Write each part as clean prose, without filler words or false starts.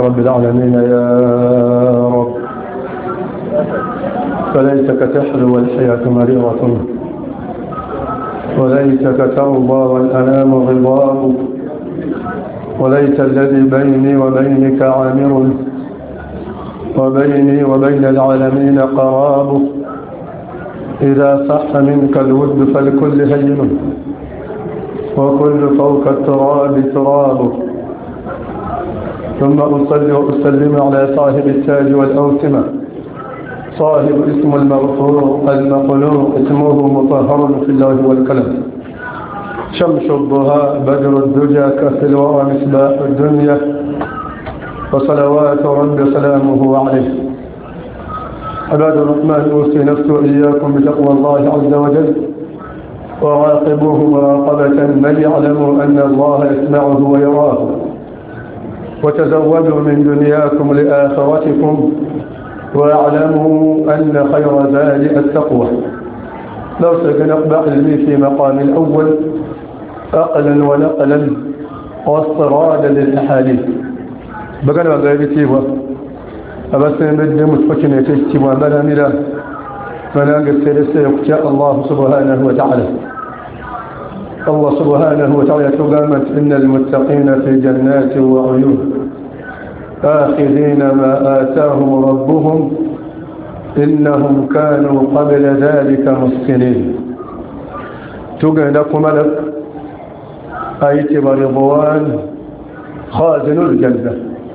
رب العالمين يا رب. فليتك تحلو والحياة مريرة، وليتك ترضى والأنام غضاب، وليت الذي بيني وبينك عامر، وبيني وبين العالمين قراب. إذا صح منك الود فالكل هين، وكل فوق التراب تراب. ثم أصلي وأسلم على صاحب التاج والأوسمة، صاحب اسم المغفور المخلوق، اسمه مطهر في الله والكلام. شمس الضحى بدر الدجى كفي الورى مصباح الدنيا، وصلوات رب سلامه عليه. عباد الرحمن، أوصي نفسي وإياكم بتقوى الله عز وجل، وراقبوه مراقبة من يعلم أن الله يسمعه ويراه. وتزودوا من دنياكم لآخرتكم، واعلموا أن خير زاد التقوى. لو سنقبع علمي في مقام الأول أقلا ونقلا واسترادا للأحاديث بقنا غيرتي أبس نبدأ متفكنا تجتمع ملاملا مناق السيرسة يقتاء الله سبحانه وتعالى. الله سبحانه وتعالى تقامت إن المتقين في جنات وعيون آخذين ما آتاهم ربهم إنهم كانوا قبل ذلك محسنين. تقن لكم ملك أيت برضوان خازن الجنة،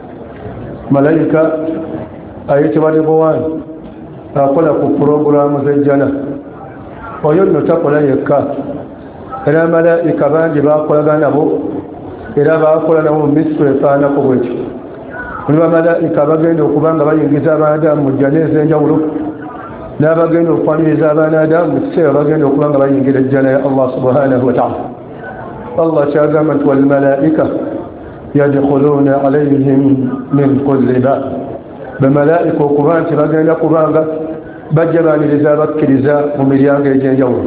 ملائكة أيت برضوان أقول لكم بروغرام زجنة ويلن تقول يكا إلى ملائكة باندي باقول لنبو إلى باقول لهم مثل فانا قبوج ولما ملائكة بغينوا قبان غير جزابا دام مجانيز جولو لا بغينوا قبان جزابا دام السير بغينوا قبان غير الجنة الله سبحانه وتعالى. الله شاقمت والملائكة يدخلون عليهم من كل باب. بملائكة قبان تبغينا قبان بجبان لزابك كرزاء ومليان جيجين جولو.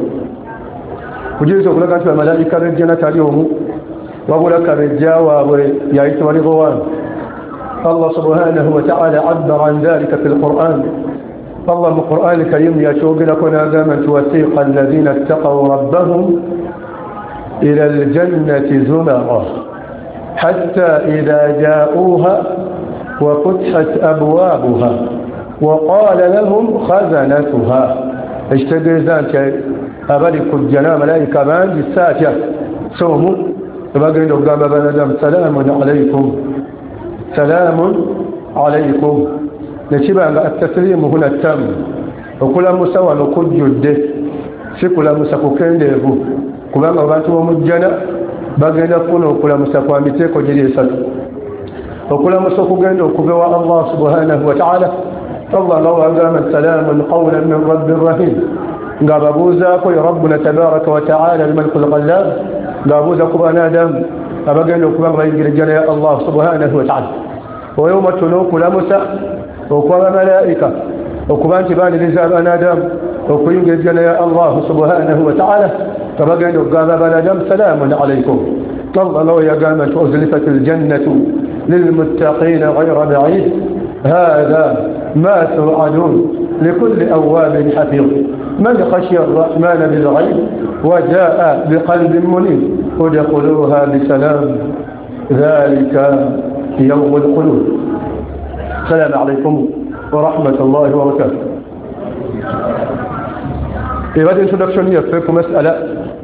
وجيزو قلقات بملائكة رجنة اليوم وقلق رجاوة ويأيت ورغوان. الله سبحانه وتعالى عبر عن ذلك في القرآن. الله من القرآن الكريم يشوق لكنا قامت وثيق الذين اتقوا ربهم إلى الجنة زمرا حتى إذا جاءوها وفتحت أبوابها وقال لهم خزنتها اشتغزان أبرك الجنة ملائكة بان بالساتة سوموا بقينوا قام بندم سلام عليكم سلام عليكم. نشبه التسليم هنا التام وكل مسوى وكل جده سكل مسكوكين له كما غباتوا مجنا بغينا كنا وكل مسكوا متيكو جريسات وكل مسكوكين وكبوا الله سبحانه وتعالى. الله لو قام سلام قولا من رب رحيم. غابوزا كوي ربنا تبارك وتعالى الملك الغلاب غابوزا كبانا دم أبغينا كما غير الجنة الله سبحانه وتعالى. ويوم تنوك لمسا وكما ملائكة وكما انتبان لزاب أنادم وكما الجنة يا الله سبحانه وتعالى فبقين قام بنادم سلام عليكم. الله لو يقامت أزلفت الجنة للمتقين غير بعيد هذا ما توعدون لكل أواب حفيظ من خشي الرحمن بالغيب وجاء بقلب منيب ادخلوها بسلام ذلك يوم الخلود. السلام عليكم ورحمة الله وبركاته. في هذه الانترودكشن يفيكم مسألة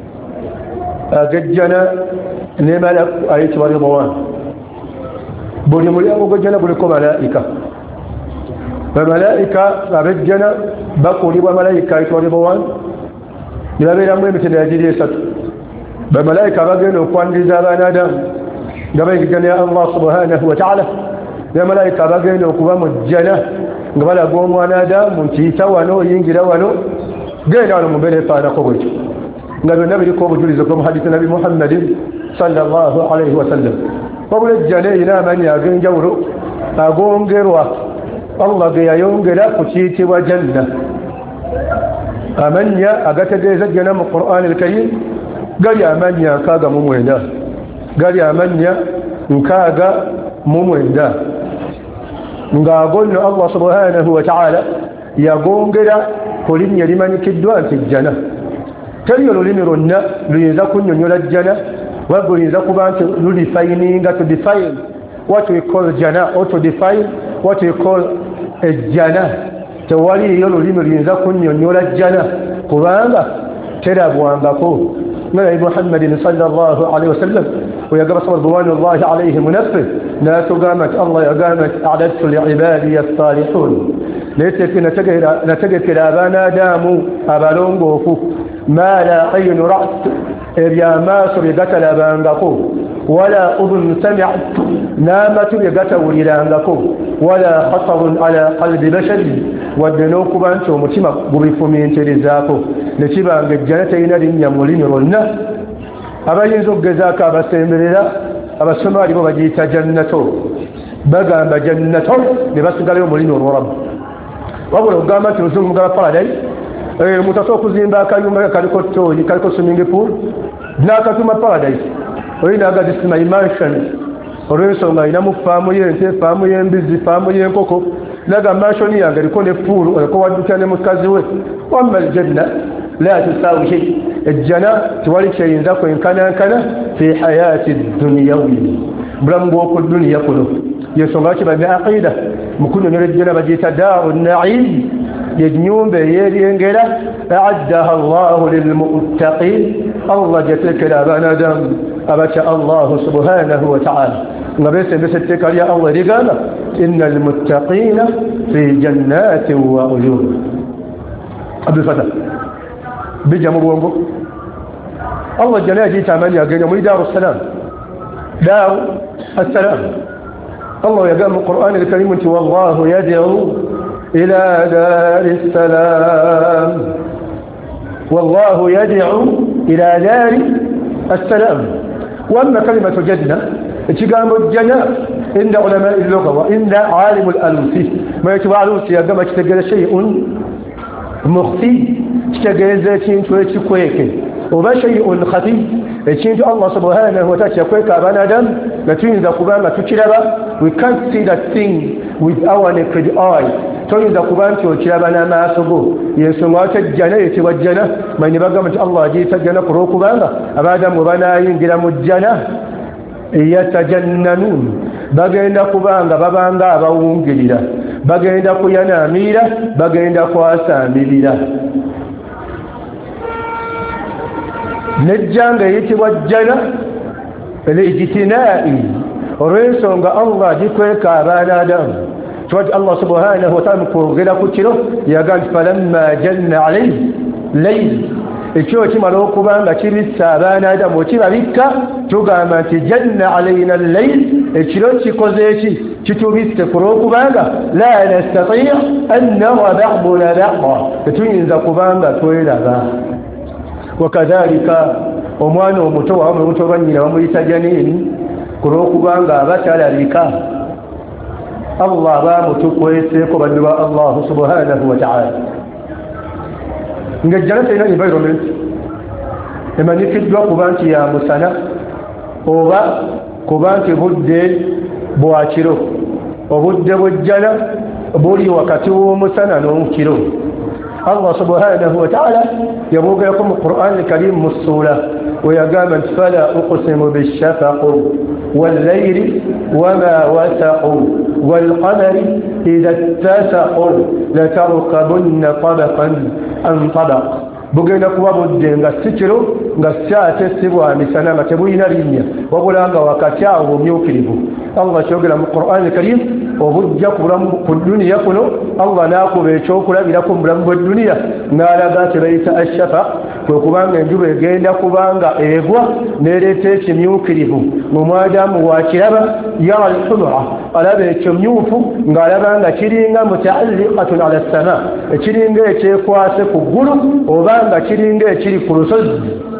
أججنا نملك أيت ورضوان بني مليا وجنا بنكم ملائكة فملائكة أججنا بقولي وملائكة أيت ورضوان إلى بين أمر مثل هذه السنة بملائكة بقينا وقوان جزابنا دام قبل جنا الله سبحانه وتعالى بملائكة بقينا وقوان مجنا قبل أقوم وانا دام منتيتا ونو ينجل ونو قينا على مبينة فانا قبج نبي النبي قبج لزكم حديث النبي محمد صلى الله عليه وسلم قبل الجنين من يقين جورو أقوم قروة الله قيا يوم قلا فتيتي وجنة أمنيا أقتد زجنا من القرآن الكريم قال يا أمنيا كاغا ممويندا قال يا أمنيا كاغا ممويندا ng'agonno Allah subhanahu wa ta'ala yagongera ku linnya limanyikiddwa nti jjana. Teri olulimi lwonna luyinza kunnyonnyola jjana wabula luyinza kuba nti lulifayininga to define what we call jana or to define what we call ejjana. Tewaliyo lulimi luyinza kunnyonnyola jjana kubanga terabwangako. Nabi Muhammadin sallallahu alaihi wasallam ويقرأ رضوان الله عليه منفذ لا تقامت الله يقامت أعددت لعبادي الصالحون ليس نتجد كلابانا داموا أبالون بوفو ما لا عين رأت إبيا ماسر يقتل بانقفو ولا أذن سمعت نامت يقتل لانقفو ولا خطر على قلب بشر ودنوك بانتو متمق بريفو من ترزاكو لتبان قد جنتين يمولين رلنا abayinza okugezaako abasemberera abasomaali bo bagiyita jannato bagamba jannato ne basigalayo omulimi olwolamu wabula okugamba nti luzungu mugaba paradise omuntu asobola okuzimba akayumba kaliko tooyi kaliko swimming pool n'akatuma paradise oyinaaga this my mansion olw'ensonga alinamu faamu y'ente faamu y'embizi faamu y'enkoko naga mansion yange eriko ne pool oliko waddukira ne mukazi we wamma aljanna la tusaawi shay الجنة تولي شيء ذاك إن كان في حياة الدنيا بلمبوك الدنيا كله يسونغاش بعقيدة مكون من الجنة بجيت دار النعيم يجنون بيدي إنجلا أعدها الله للمتقين الله جتك لابانا دم أبشى الله سبحانه وتعالى نبيس بستك يا الله رجالا إن المتقين في جنات وعيون عبد الفتح بجمع بوانبو الله جل جيت عمل يقين يوم دار السلام دار السلام الله يقام القرآن الكريم والله يدعو إلى دار السلام والله يدعو إلى دار السلام. وأما كلمة جنة تقام الجنة عند علماء اللغة وعند عالم الألوسي ما يتبع الألوسي يقام تتقل شيء مخفي تتقل ذاتين تويتكويك وما شيء خفي ekintu Allah subhanahu wa ta'ala kyakweka abanadamu natuyinza kuba nga tukiraba. We can't see that thing with our naked eye. Toyinza kuba nti okiraba n'amaaso go. Yensonga lwaki ejjana eyitibwa jjana manyi bagamba nti Allah agiyita jjana ku lw'okubanga abadamu banaayingira mu jjana yatajannanun bagenda kubanga babanga abawungirira bagenda kuyanaamirira bagenda kwasaamirira. nejjanga eyitibwa jjana lijtinai olw'ensonga Allah gikweka abaanadamu twati Allah subhanahu wa ta'ala mukwogera ku kiro yaga nti falamma janna alayhi layl ekyo kimala okuba nga kibissa abaanadamu okirabikka tugamba nti janna alayna allayl ekiro kikoze eki kitubisse ku lw'okubanga la nastati' an nara ba'duna ba'da tetuyinza kubanga tweraba. wakadhalika omwana omuto wamu omuto banyina bamuyita janini ku lw'okubanga abatalabika Allah bamutukweseeko bantu ba Allah subhanahu wa ta'ala. ng'ejjana terina environment emanyikiddwa kuba nti ya musana oba kuba nti budde bwa kiro. obudde bw'ejjana buli wakati w'omusana n'omukiro. Allah subhanahu wa ta'ala يبوغيكم القرآن الكريم مصولة ويقام فلا أقسم بالشفق والليل وما وسق والقمر إذا اتسق لتركبن طبقا عن طبق bugenda kuba budde nga si kiro nga kyatesibwa misana nga tebulina linnya wabula nga wakati awo bumyukirivu. Allah kyogera mu Qur'an al-Karim obujja ku duniya kuno Allah n'akuba ekyokulabirako mu bulamu bw'edduniya n'alaga nti bayita ashafaq kwe kubanga enjuba egenda kubanga egwa n'ereeta ekimyukirivu mu mwadamu wakiraba yara al-humra alaba ekimyufu ng'alaba nga kiringa mutaalliqatun ala as-sama ekiringa ekyekwase ku ggulu oba nga kiringa ekiri ku lusozi.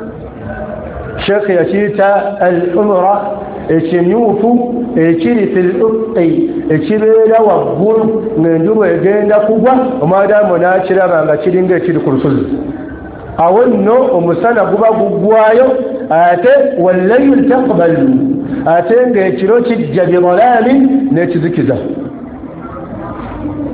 Sheikh yakiyita al-humra ekimyufu ekiri fil ufqi ekibeera waggulu ng'enjuba egenda kugwa omwadamu n'akiraba nga kiringa ekiri ku lusozi. awo nno omusana guba guggwayo ate wallayl taqbalu ate ng'ekiro kijja bidalaami n'ekizikiza.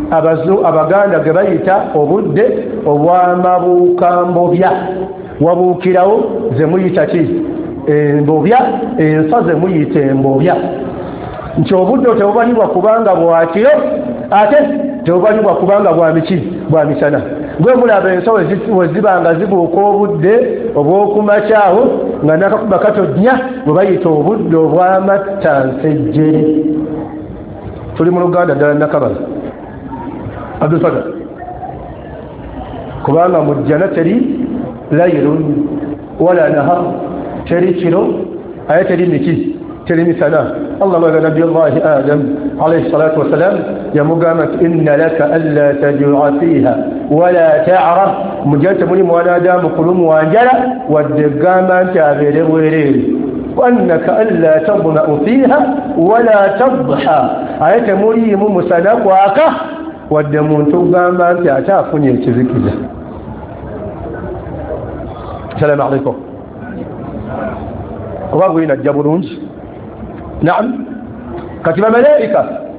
abaganda ge bayita obudde obw'amabukambobya wabuukirawo ze muyita ki embobya ensa ze muyita embobya nti obudde tebubalibwa kubanga bwakiro ate tebubalibwa kubanga bwa misana gwe mulaba ensa we ziba nga zibuuka obudde obw'okumakyawo nga n'akakuba katojnya bwe bayita obudde obw'amattansejjere tuli mu luganda ddala nakabala abdulfata kubanga mu jjana teri laylun wala nahar teri kiro aye teri miki teri misana allah mwaga nabi allahi adam alayhi salatu wassalam yamugamba nti inna laka alla tajua fiha wala tara mujjana temuli mwana adamu kulumu wanjala wadde gamba nti abeere bwereere وأنك ألا تضمأ فيها ولا تضحى آية مريم مسنك واكه ودمون تقام أنت أتافني التذكية السلام عليكم وين الجبرون نعم كتب ملائكة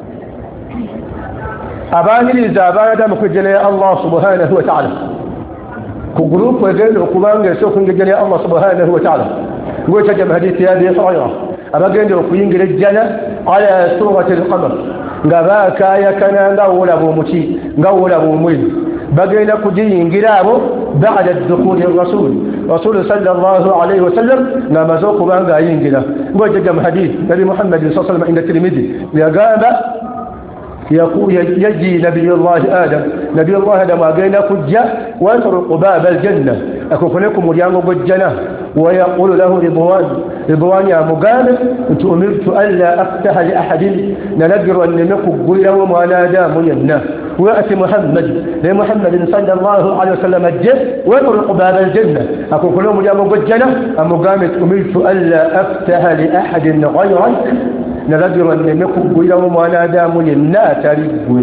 أباني لزابان دم كجلي الله سبحانه وتعالى كجروب وجل وكمان يسوق جلي الله سبحانه وتعالى وتجمع حديث أبي هريرة أبغى يقولين الجنة على سورة القمر غباك يا كان غول أبو متي غول أبو مين بغينا كدين جرابه بعد الدخول الرسول صلى الله عليه وسلم لما زوق بان غاين جرا وتجمع حديث نبي محمد صلى الله عليه وسلم عند الترمذي يقال يقول يجي نبي الله آدم أغينا كجا ويطرق باب الجنة أكون لكم اليوم بالجنة ويقول له رضوان يا مقام أمرت ألا أفتح لأحد ننقر أن نقول له وما نادى منا ويأتي محمد صلى الله عليه وسلم الجنة ويطرق باب الجنة أكون لهم اليوم بالجنة مقام أمرت ألا أفتح لأحد غيرك نذكر أن نقول لهم ولا دام لنا تريد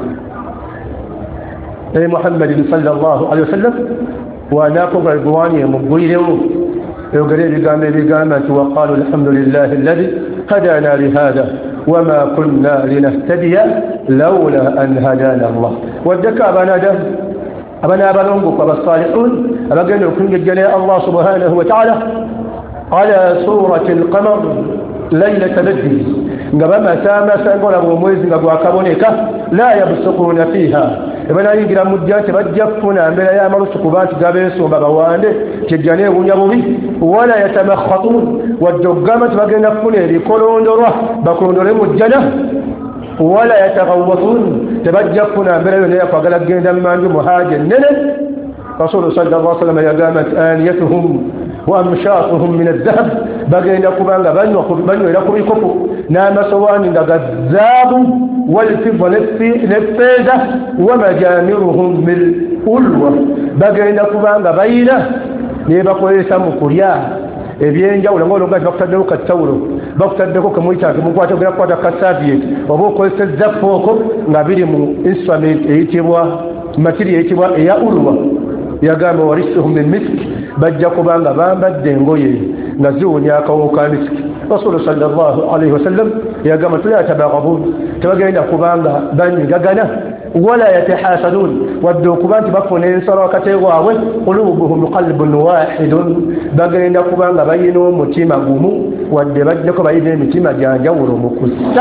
محمد صلى الله عليه وسلم وناقض رضواني مقبوله يقريب بقامة وقالوا الحمد لله الذي هدانا لهذا وما كنا لنهتدي لولا أن هدانا الله ودك أبنا بلنقك بالصالحون أبقى نكون جلاء الله سبحانه وتعالى على سورة القمر ليلة بدر قبل ما سنقول أبو مويز وكابونيك لا يبصقون فيها ibana yingira mujjati bajjafuna mbere ya marusuku bantu gabeso babawande kijane bunyabubi wala yatamakhatun wadogama bagenda kufuna ebikolondorwa bakolondole mujjana wala yataghawwatun tabajjafuna mbere yone yakwagala genda manju muhaje nene rasul sallallahu alaihi wasallam yagamat aniyatuhum وأمشاطهم من الذهب بقينا كبانغا بنيو إلى كبيكوكو نام سوان الذهب والفضة نفيدة ومجامرهم من الألوة بقينا كبانغا بينا نيبقوا يسمو كوريا ebyenjawulo ng'olunga bakutaddeko kattawulo bakutaddeko kamuyitaage mukwata birakwata kasaviet oba okozesa fooko nga biri mu instrument eyitibwa material eyitibwa eya ulwa yagamba warisuhum min miski bajja kubanga bambadde engoye nga ziwunya akawo ka miski rasulu sallallahu alaihi wasallam yagamba tula tabaghabun tebagenda kubanga banyigagana wala yatahasadun wadde okuba nti bafuna ensala wakati waabwe qulubuhum qalbun wahidun bagenda kubanga bayina omutima gumu wadde baddeko bayina emitima gyanjawulo mu kussa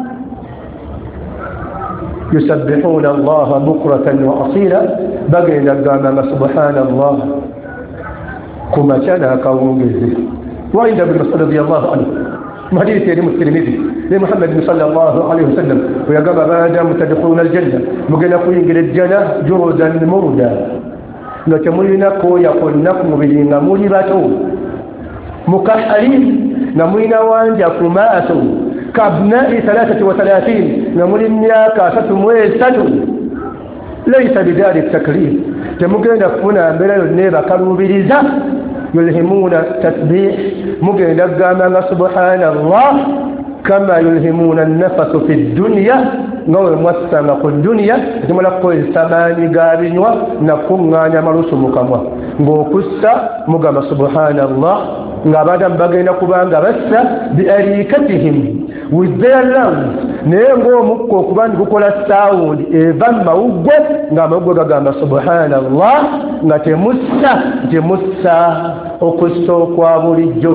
يسبحون الله بكرة وأصيلا بقينا قام سبحان الله كما كان قومه وعند ابن مسعود رضي الله عنه حديث يا الترمذي لمحمد صلى الله عليه وسلم ويقام بعد تدخلون الجنة بقينا قوين الجنة جردا مردا نتمرنا كو يقول نقم بلنا مرباتو مكحلين نمرنا وانجاكم ما أسوا كابناء 33 نمر كاسة مويسة ليس بذلك التكليف تمكن نفنا بلا النيبة كالمبرزة يلهمون تسبيح ممكن نقام سبحان الله كما يلهمون النفس في الدنيا نور موسمق الدنيا جمع لقوا الثماني قابنوا نقوم نعمل سمكما نقصة مقام سبحان الله ngabadan bagenda kubanga bassa biarikatihim with their lungs naye ng'omukka okuba ndi gukola sound eva mu mawuggwe ng'amawuggwe gagamba subhanallah nga temussa okussa okwa bulijjo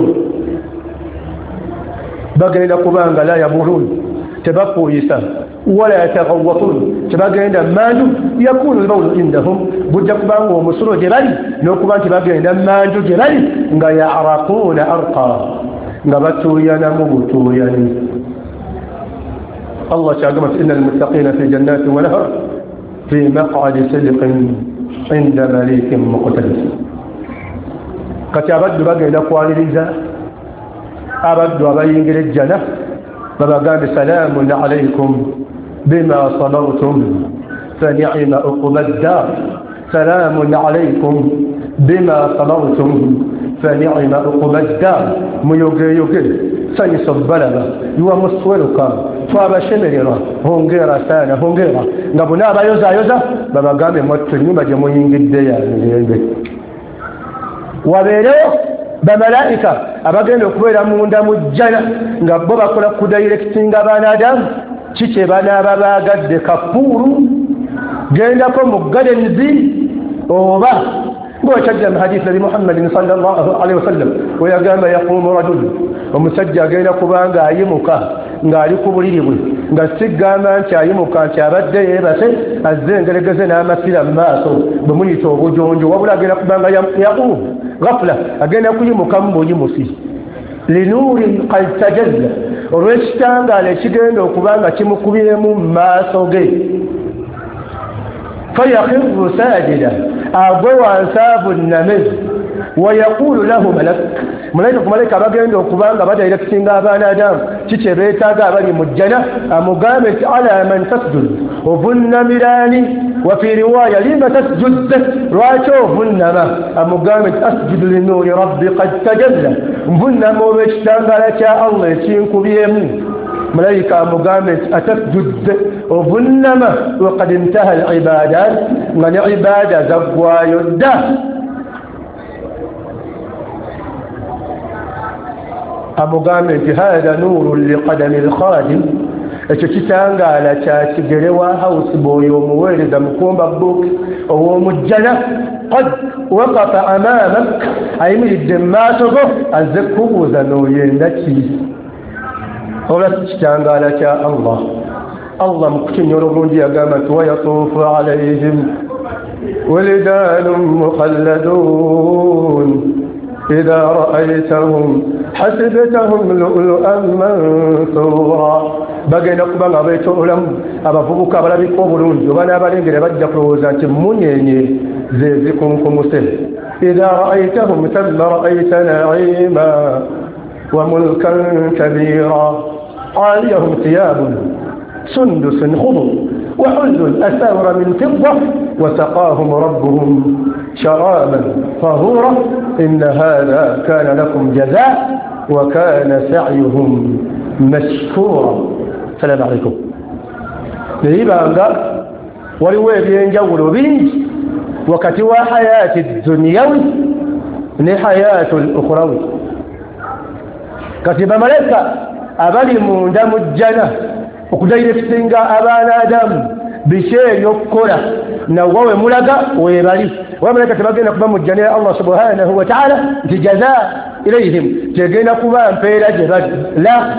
bagenda kubanga la yabulun tebafuuyisa wala yataghawwatun tebagenda manju yakunu albawlu indahum bujja kubanga omusulo gye bali n'okuba nti bagenda manju gye bali nga ya'raquuna arqa nga batuuyana mu butuuyani Allah kyagamba inna almuttaqina fi jannatin wa nahar fi maq'adi sidqin inda malikin muqtadir kati abaddu bagenda kwaliriza abaddu abayingira ejjana babagambe salaamun alaykum bima sabartum fani'ma uqba ad-dar salaamun alaykum bima sabartum fani'ma uqba ad-dar muyogeyoge sanyisa balaba yuwa musweruka twabashemerera hongera sana hongera nga bonna abayozayoza babagambe mwattu ennyumba gye muyingidde ya mirembe wabeerewo bamalaika abagenda okubeera munda mu jjana nga bo bakola kudirectinga banadamu kiki banaaba baagadde kapuuru gendako mu gadenzi oba ng'okyajja mu hadisi nabi muhammadin sallallahu alaihi wasallam weyagamba yaqumu rajul omusajja agenda kubanga ayimuka ng'ali ku buliri bwe nga sigamba nti ayimuka nti abadde yeebase azze engeregeze n'amasira mu maaso bwe muyita obujonjo wabula agenda kubanga yaqumu ghafla agenda kuyimuka mu buyimusi linuurin qad tajalla olw'ekitangaala ekigenda okubanga kimukubiremu mu maaso ge fayakhiru sajida agwe wansi avunname wayaqulu lahu malaika bagenda okubanga badirectinga abaana adamu kiki beetaaga abali mu jjana amugambe nti ala man tasjud ovunnamirani wafi riwaya lima tasjud lwaki ovunnama amugambe nti asjudu linuuri rabbi qad tajalla nvunnama olw'ekitangaala kya allah ekinkubyemu malaika amugambe nti atasjud ovunnama waqad intaha al-ibadat nga ne ibada zaggwayo dda amugambe nti hada nuuru liqadami lkhadim ekyo kitangaala kya kigere wa hausi bw'oyo omuweereza mukumba bbuuki ow'omujjana qad waqafa amamak ayimiridde mu maaso go azze kubuuza n'oyenda ki olwa kitangaala kya allah mu kukinyola obulungi yagamba nti wayatuufu alayhim walidaanun mukhalladun إذا رأيتهم حسبتهم لؤلؤا منثورا bagenda kuba nga beetoolamu abavubuka abalabika obulungi oba n'abalengere bajja kulowooza nti munyenye ze zikunkumuse idha ra'aytahum thamma ra'ayta na'ima wa mulkan kabira aliyahum thiyabun sundusun khudr wa hulun asawra min fidda wa saqahum rabbuhum شرابا طهورا إن هذا كان لكم جزاء وكان سعيهم مشكورا السلام عليكم نيبا waliwo ebyenjawulo bingi wakati wa hayati dunyawi ne hayati al-ukhrawi kati bamalaika abali munda mu jjana okudirectinga abaana adamu biki ebyokukola nawawe mulaga webali wamalaika tebagenda kuba mu jjana ya allah subhanahu wa ta'ala nti jaza ilayhim tegenda kuba mpeera gye bali la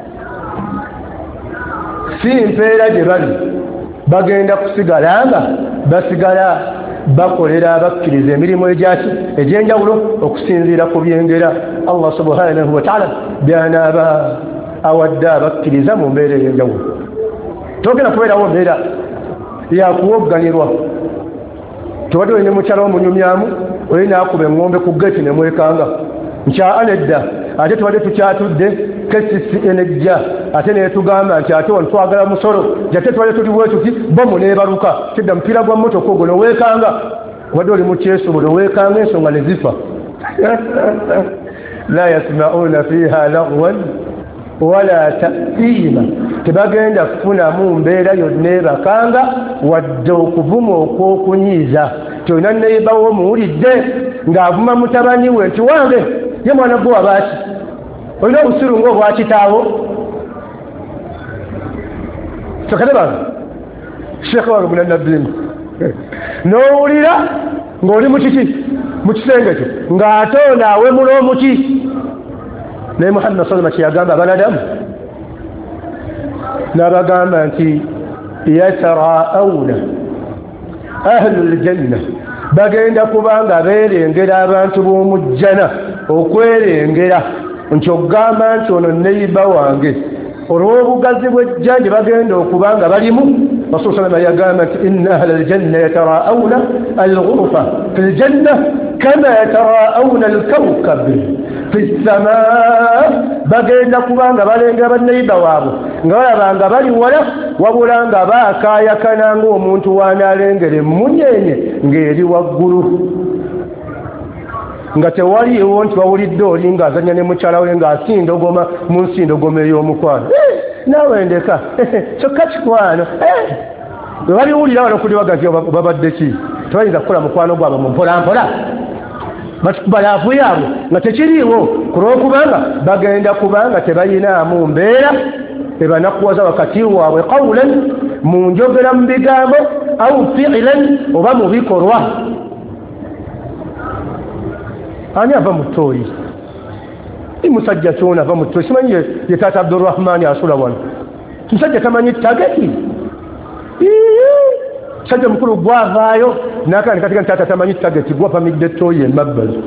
si mpeera gye bali bagenda kusigala nga basigala bakolera abakkiriza emirimu egy'enjawulo okusinziira ku byengera allah subhanahu wa ta'ala byanaaba awadde abakkiriza mu mbeera ey'enjawulo togenda kubeerawo mbeera yakuwogganirwa tewali olina mukyala omunyumyamu olina akuba eŋŋombe ku geti ne mwekanga nkyala nedda ate tubadde tukyatudde kesisi enejja ate netugamba nti ate wano twagala musolo jate tubadde tuli bwe tuti bomu neebaluka kidda mupiira gwa mmotoka ogwo noweekanga obadde oli mu kyesubo noweekanga ensonga ne zifa la yasma'una fiha lagwan wala ta'thima tebagenda kufunamu mbeera yonna ebakanga wadde okuvuma okwokunyiiza kyonna neebawo muwulidde ng'avuma mutabani we nti wange ye mwana gwe wabaaki olina obusiru ng'obwakitaawo tukadeba shekhe wange munanabbimu n'owulira ng'oli mu kisenge kyo ng'ate naawe muloomuki naye Muhammad sallallahu kyeyagamba abanadamu n'abagamba nti yataraawuna ahlul janna bagenda kubanga beerengera abantu b'omujjana okwerengera nti ogamba nti ono neyiba wange olw'obugazi bw'ejjanja bagenda okubanga balimu Rasul sallallahu alayhi wa sallam yagamba nti inna ahlal janna yataraawuna al-ghurfa fil janna kama yataraawuna al-kawkab fi as-samaa bagenda kubanga balengera banneyiba waabwe nga balabanga bali wala wabula nga baakaayakana ng'omuntu waanaalengera emmunyeenye ng'eri waggulu nga tewaliiwo nti wawulidde oli ng'azanya ne mukyala we ng'asindogoma mu nsindogoma ey'omukwano naawe ndeka kyokka kikwano bwe baliwulira wano kulibaga nti babadde ki tebayinza kukola mukwano gwabwe mu mpolampola batukuba laavu yaabwe nga tekiriiwo ku lw'okubanga bagenda kubanga tebayinaamu mbeera ebanakuwaza wakati waabwe qawlan mu njogera mu bigambo au fi'lan oba mu bikolwa. Ani ava mu ttooyi musajja kyona ava mu ttooyi simanyi ye taata Abdurrahmani asula wano musajja tamanyi tageti musajja mukulu gwavaayo nakani katika taata tamanyi tageti gwapamidde ettooyi emabbali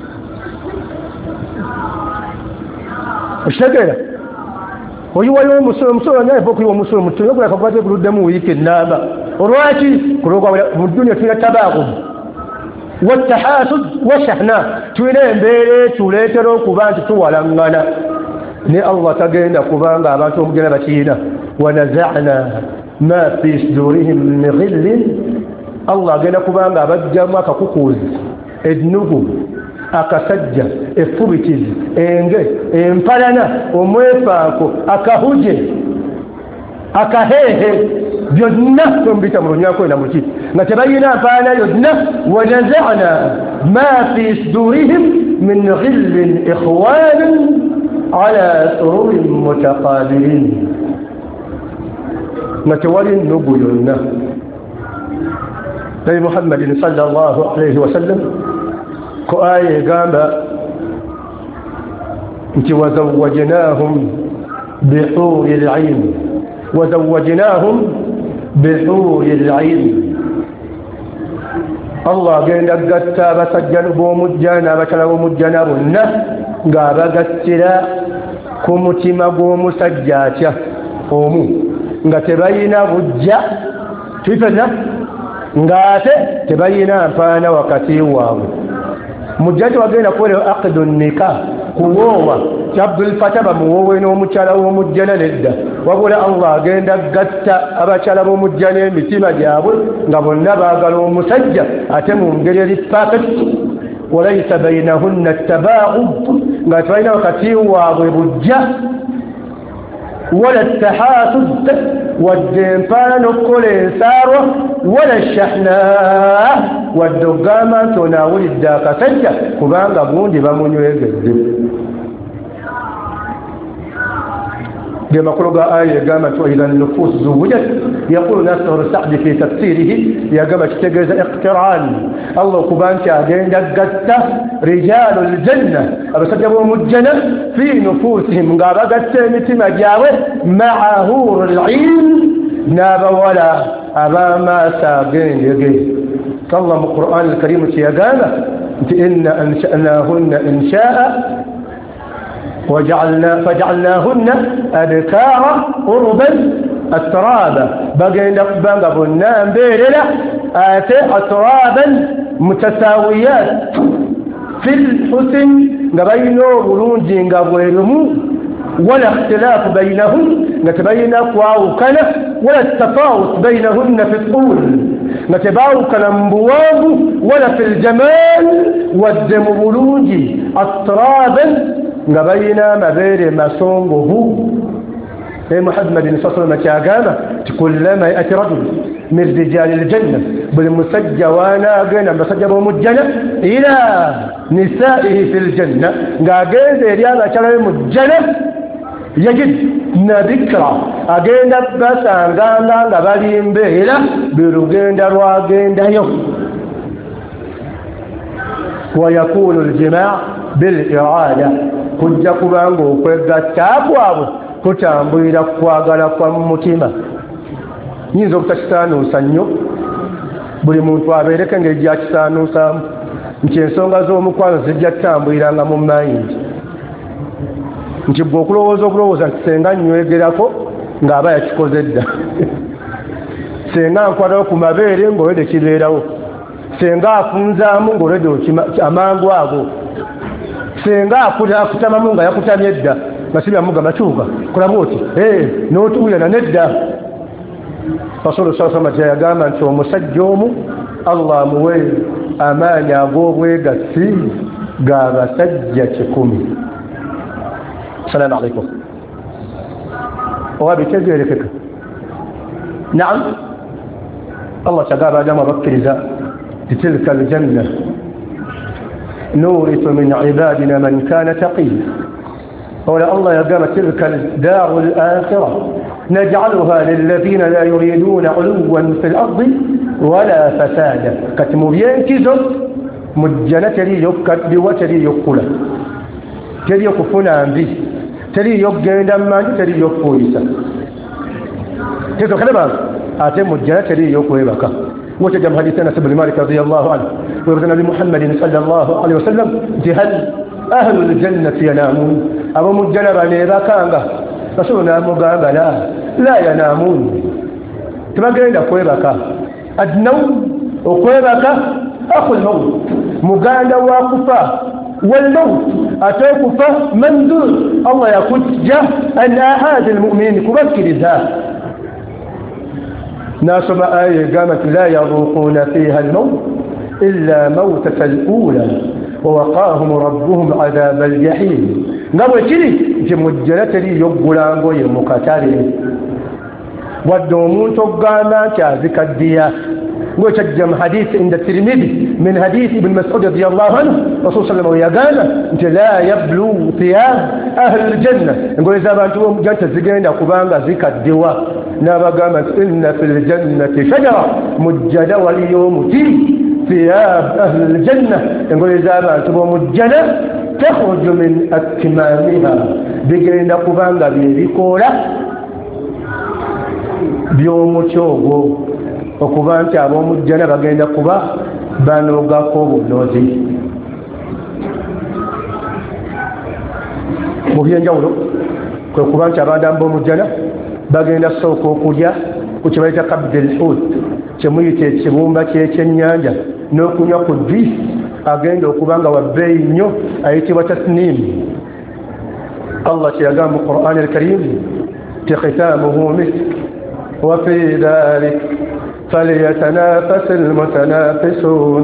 okitegeera oyiwayo omusolo naye va okuyiwa omusolo mu ttooyi ogula kakubadde guluddemu wiiki ennaaba olwaki kulwokwawula mu dduniya tulina tabaakumu والتحاسد وشحنا tulembeere tuleetera okuba nti tuwalaŋŋana ne Allah tagenda kubanga abantu omugenda bakiina wanaza'na ma fi sudurihim min ghillin Allah agenda kubanga abajjamu akakukuuzi ennugu akasajja effubitizi enge empalana omwefaako akahuje akahehe byonna tombita mu lunywako na muki nga tebayina mpaana yonna wanaza'na ma fi sudurihim min ghillin ikhwanan ala sururin mutaqabilin nga tewali nnugu yonna nabi Muhammadin sallallahu alayhi wa sallam ko aya egamba nti wazawwajnahum bihuri al-'ayn wazawwajnahum bihuri al-'ayn Allah agenda gatta abasajja b'omujjana abakyala b'omujjana bonna ng'abagattira ku mutima gw'omusajja atya omu nga tebayina bujja twifena ng'ate tebayina mpaana wakati waabwe mujjati wagenda kukola aqdu nikah kuwoowa Abdul Fatah bamuwoowe n'omukyala w'omujjana nedda wabula Allah agenda gatta abakyala b'omujjana emitima gyabwe nga bonna baagala omusajja ate mu ngeri eri perfect walaysa bainahunna tabaa'ud nga tebalina wakati waabwe bujja wala tahasud wadde empaana n'okukola ensaarwa wala shahna wadde ogamba nti onaawulidde akasajja kubanga gundi bamunywegedde بما قلوا آية قامت وإذا النفوس زوجت يقول ناصر السعدي في تفسيره يا قامت تجهز اقتران الله كبان شاهدين دقت رجال الجنة أبسجبوا مجنة في نفوسهم قابقت مثل جاوه مع هور العين ناب ولا أبا ما ساقين يقين الله القرآن الكريم يا قامت إن أنشأناهن إنشاء فجعلناهن أبكارا عربا أترابا بقي نقبان قبلنا بيرنا آتي أترابا متساويات في الحسن قبينو بلونجي قبويرمو ولا اختلاف بينهن نتبين قواوكنا ولا التفاوت بينهن في الطول نتباوكنا مبواب ولا في الجمال والدم بلونجي أترابا nga bayina mabeere masongovu Muhammadin sallallahu alayhi wa sallam kyagamba ti kullama ya'ti rajul min rijali aljanna buli musajja waanaagenda basajja b'omujjana ila nisaihi fi ljanna ng'agenza eri abakyala be mu jjana yajidna dhikra agenda basanganga nga bali mbeera birugenda lwagendayo wayakunu aljimaa bilirada kujja kubanga okwegatta kwabwe kutambulira kwagala kwa mutima nyinza obutakisaanuusa nnyo buli muntu abeereko engeri gyakisaanuusaamu nti ensonga z'omukwano zijja kutambuliranga mu mayindi nti gwe okulowooza nti senga nnywegerako ng'aba yakikoze dda senga nkwatawo ku mabeere ng'olwedde kibeerawo senga afunzaamu ng'olwedde amangu ago senga akutamamu nga yakutamye edda nasibyamu gamakyuka kolamu oti n'otuuyana nedda rasulu saa salama teyagamba nti omusajja omu allah amuwe amaanyi ag'obwegassi g'abasajja 100. السلام عليكم وبتجربك نعم الله تعالى دام بكرزا لتلك الجنة نورث من عبادنا من كان تقيا ولا الله يقام تلك الدار الآخرة نجعلها للذين لا يريدون علوا في الأرض ولا فسادا كتمبين كذب مجنة تري يكتب وتري يقول تري يكفنا به teri yogenda manji teri yokuisa tezo kaleba ate mujjana teri yokwebaka wote jam hadith Anas ibn Malik radiyallahu anhu wa nabi Muhammad sallallahu alayhi wasallam jihal ahlu aljannati yanamun abo mujjana bane bakanga rasuluna muganga la yanamun tibagenda kwebaka adnaw okwebaka akhul maut muganda wa kufa والموت أتوقف منذور الله يقول جاء أن أحد المؤمنين كبكر ذا ناس ما آية قامت لا يذوقون فيها الموت إلا موتة الأولى ووقاهم ربهم عذاب الجحيم نبو كري جمجلة لي يقولان قوي مقاتلين والدومون تقاما كذك الديا وتجم حديث عند الترمذي من حديث ابن مسعود رضي الله عنه رسول صلى الله عليه وسلم لا يبلو ثياب أهل الجنة نقول إذا أنتم جنت زجين قبانغا زكاة دوا نبغمت إن في الجنة شجرة مجدة واليوم تي ثياب أهل الجنة نقول إذا أنتم مجدة تخرج من أكمامها بجين قبانغا بيكولا بيوم تشوغو okuba nti ab'omujjana bagenda kuba banoogako obulozi mu byenjawulo kwe kuba nti abantu b'omujjana bagenda sooka okulya ku kye bayita kabdel hut kyemuyita ekibumba ky'ekyennyanja n'okunywa ku juice agenda okuba nga wabbeeyi nnyo ayitibwa tasnim allah kyeyagamba mu Qur'an al-Karim ti khitamuhu misk wa fi dhalik فليتنافس المتنافسون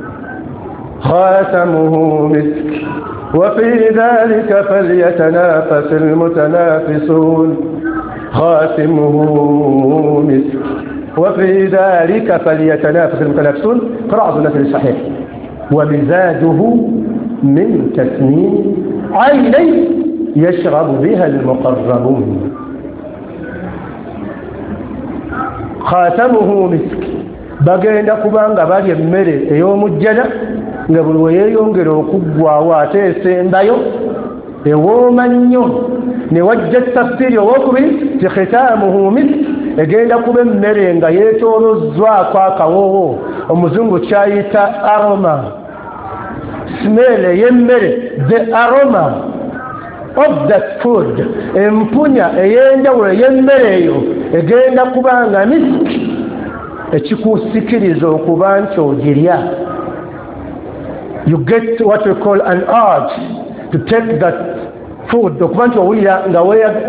خاتمه مسك وفي ذلك فليتنافس المتنافسون خاتمه مسك وفي ذلك فليتنافس المتنافسون قراءة النسل الصحيح ومزاجه من تسنيم عيني يشرب بها المقربون khatamuhu misk bagenda kubanga bali emmere ey'omujjana nga buli weyeeyongera okuggwawo ate esembayo ewooma nnyo ne wajja tafsiri owokubiri ti khitamuhu misk egenda kuba emmere nga yeetoolozzwako akawoowo omuzungu kyayita aroma smell ey'emmere the aroma of that food empunya ey'enjawulo ey'emmere eyo egenda kubanga miski ekikusikiriza okuba nti ogirya you get what we call an urge to take that food okuba nti owulira nga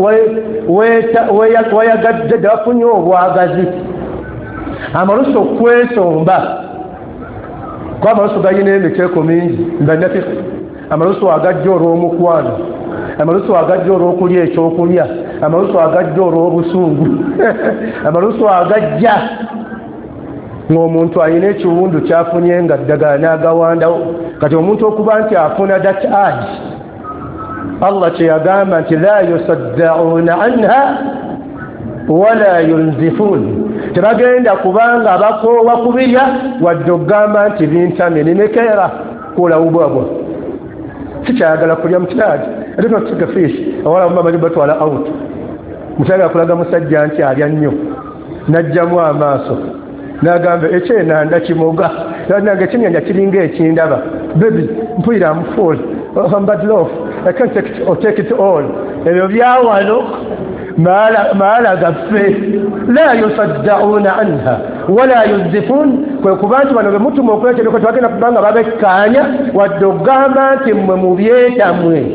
weyagadde dda wafunye obwagazi amalusu okwesomba kuba amalusu galina emiteeko mingi mbanafiku amalusu agajja olw'omukwano amalusu agajja olw'okulya ekyokulya amalusu agajja olw'obusungu amalusu agajja ng'omuntu alina ekiwundu kyafunye nga ddagala n'agawandawo kati omuntu okuba nti afuna that urge Allah kyeyagamba nti la yusaddauna anha wala yunzifun, tebagenda kubanga bakoowa kubirya wadde okugamba nti bintamye nimekeera kula ubwabwa sikyayagala kulya mutyaadi ate notuga fish awala mama batwala out mutyaadi akulaga musajja nti alya nnyo najjamu amaaso n'agamba ekyenanda kimoga nange ekyenyanja kiringa ekindaba baby mpulira mfull bad love I can't take it all ebyo byawano maala gaffe la yusaddauna anha wala yunzifun kwe kuba nti bano bemutuma okwetereko tebagenda kubanga babekkaanya wadde okugamba nti mmwe mubyetamwe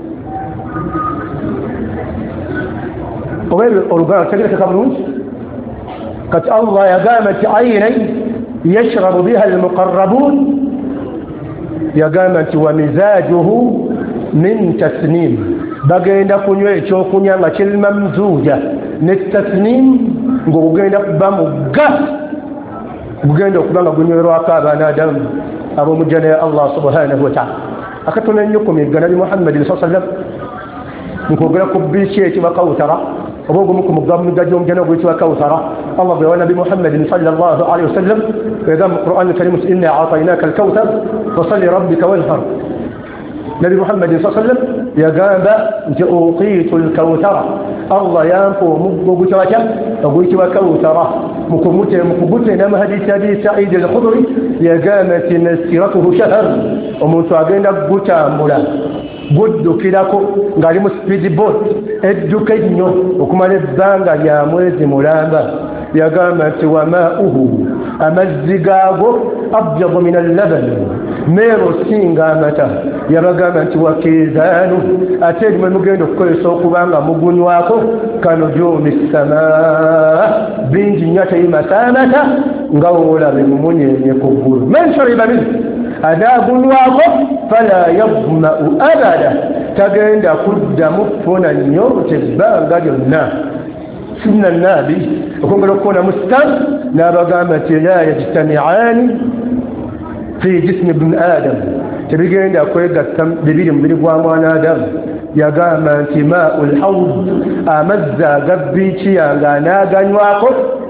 oba oluganda tutegerekeka bulungi kati Allah yagamba nti aynan yashrabu biha almuqarrabun yagamba nti wa mizajuhu min tasnim bagenda kunywa ekyokunywa nga kirima muzuuja ne tasnim ng'ogenda kuba mugga gugenda okuba nga gunywerwako abaana adamu ab'omujjana ya Allah subhanahu wa ta'ala akatono ennyo ku migga nabi Muhammadin sallallahu alaihi wasallam nkwogera ku biiki ekibwa kawutara oba ogumu ku mugga migga gy'omujjana oguyitibwa kawutara Allah bwe wa nabi Muhammadin sallallahu alaihi wasallam yagamba mu Qur'an al-Karim inna a'tainaka al-kawthar fasalli rabbika wanhar nabi Muhammadin sallallahu alaihi wasallam yagamba nti utiitu al-kawthara Allah yampa omuggo oguyitibwa kawutara mukugute namu hadisi abi Sa'id al-Khudri yagamba nti nasiratuhu shahr omuntu agenda gutambula guddukirako ng'ali mu speedboat edduka ennyo okumala ebbanga lya mwezi mulamba yagamba nti wamaa'uhu amazzi gaago abyadu min al-laban meero singa amata yabagamba nti wakizaanu ate erimwe mugenda okukozesa okubanga mugunywako kanujumi samaa bingi nnyo teyimasaamata nga woolabe mumunyenye ku ggulu man shariba minhu adagunywako fala yadma'u abada tagenda kuddamu kufuna nnyo tebbanga lyonna sunna nabi okwongera okubona mustan n'abagamba nti la yajtami'ani fi jismi ibn adam tebigenda kwegatta bibiri mubiri gwa mwana adamu yagamba nti ma'ul hawd amazzi agabbiiki yange anaaganywako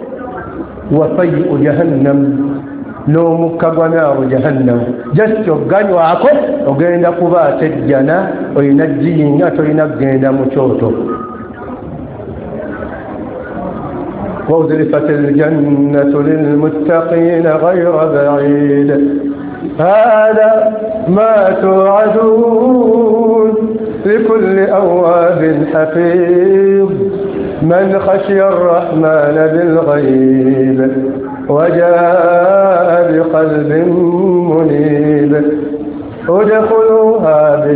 wa fayu jahannam n'omukka gwa naaru jahannam just oganywako ogenda kuba atejjana olina jjiyinga tolina kugenda mu kyoto وأزلفت الجنة للمتقين غير بعيد هذا ما توعدون لكل أواب حفيظ من خشي الرحمن بالغيب وجاء بقلب منيب ادخلوها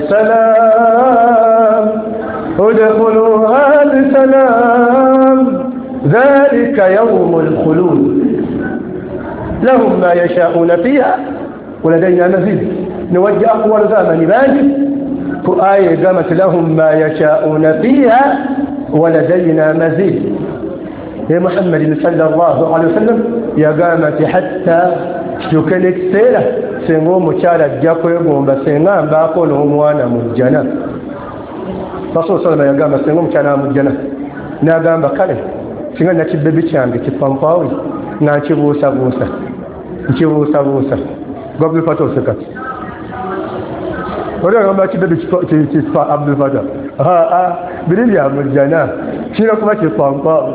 بسلام ذلك يوم الخلود لهم ما يشاءون فيها ولدينا مزيد نوجه أقوال زمن باجد فآية قامت لهم ما يشاءون فيها ولدينا مزيد يا محمد صلى الله عليه وسلم يا قامت حتى شكلك سيرة سنقوم شارع جاكو يقوم بسنغام باقول وانا مجنة رسول صلى الله عليه وسلم يا قامت سنقوم شارع مجنة نا قام بكاله singa nakibbebi kyange kipampaawe nga nkibuusabuusa Abdul Fatah osekati olagamba kibbebi kifa Abdul Fatah biri bya mujjana kirina kuba kipampaawe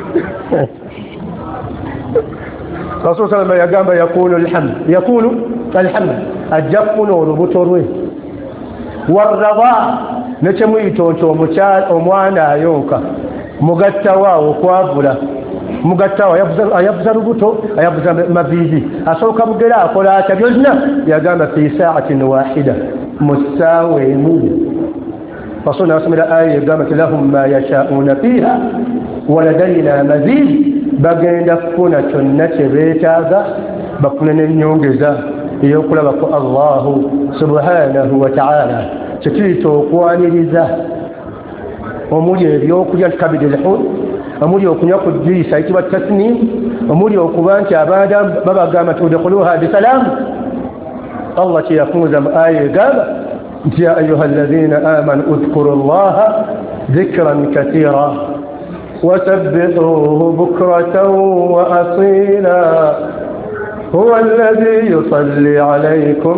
Rasul sallallahu yagamba yakulu alhamd ajja kufuna olubuto lwe warraba nekyemuyita nti omwana ayonka mugattawa okwavula mugattawa ayavuza lubuto ayavuza mavivi asooka bugera akola atya byonna yagamba fi sa'atin wahida musaawa emu Rasul nasomera aya yagamba nti lahum ma yasha'una fiha waladayna mazid bagenda kufuna kyonna kye beetaaga bafune n'ennyongeza ey'okulaba ku Allahu subhanahu wa ta'ala kyekiyita okwaniriza omuli ebyokulya kabidi lhud omuli okunywa ku juyisa ekibwa tasnim omuli okuba nti abaana babagamba nti udkhuluha bisalam Allah kyeyafunza mu aya egamba يا أيها الذين آمنوا اذكروا الله ذكرا كثيرا وسبحوه بكرة وأصيلا هو الذي يصلي عليكم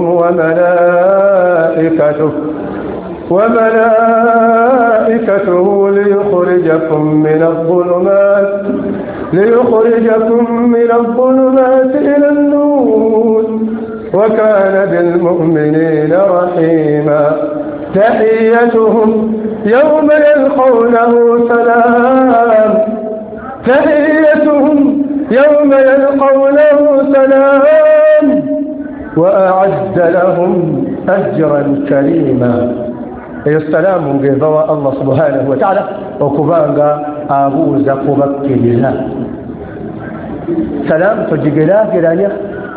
وملائكته ليخرجكم من الظلمات إلى النور وكان بالمؤمنين رحيما تحيتهم يوم يلقونه سلام وأعد لهم أجرا كريما السلام بضوء الله سبحانه وتعالى وكبانغا أبوز كبكرنا سلام تجيلا كرانيا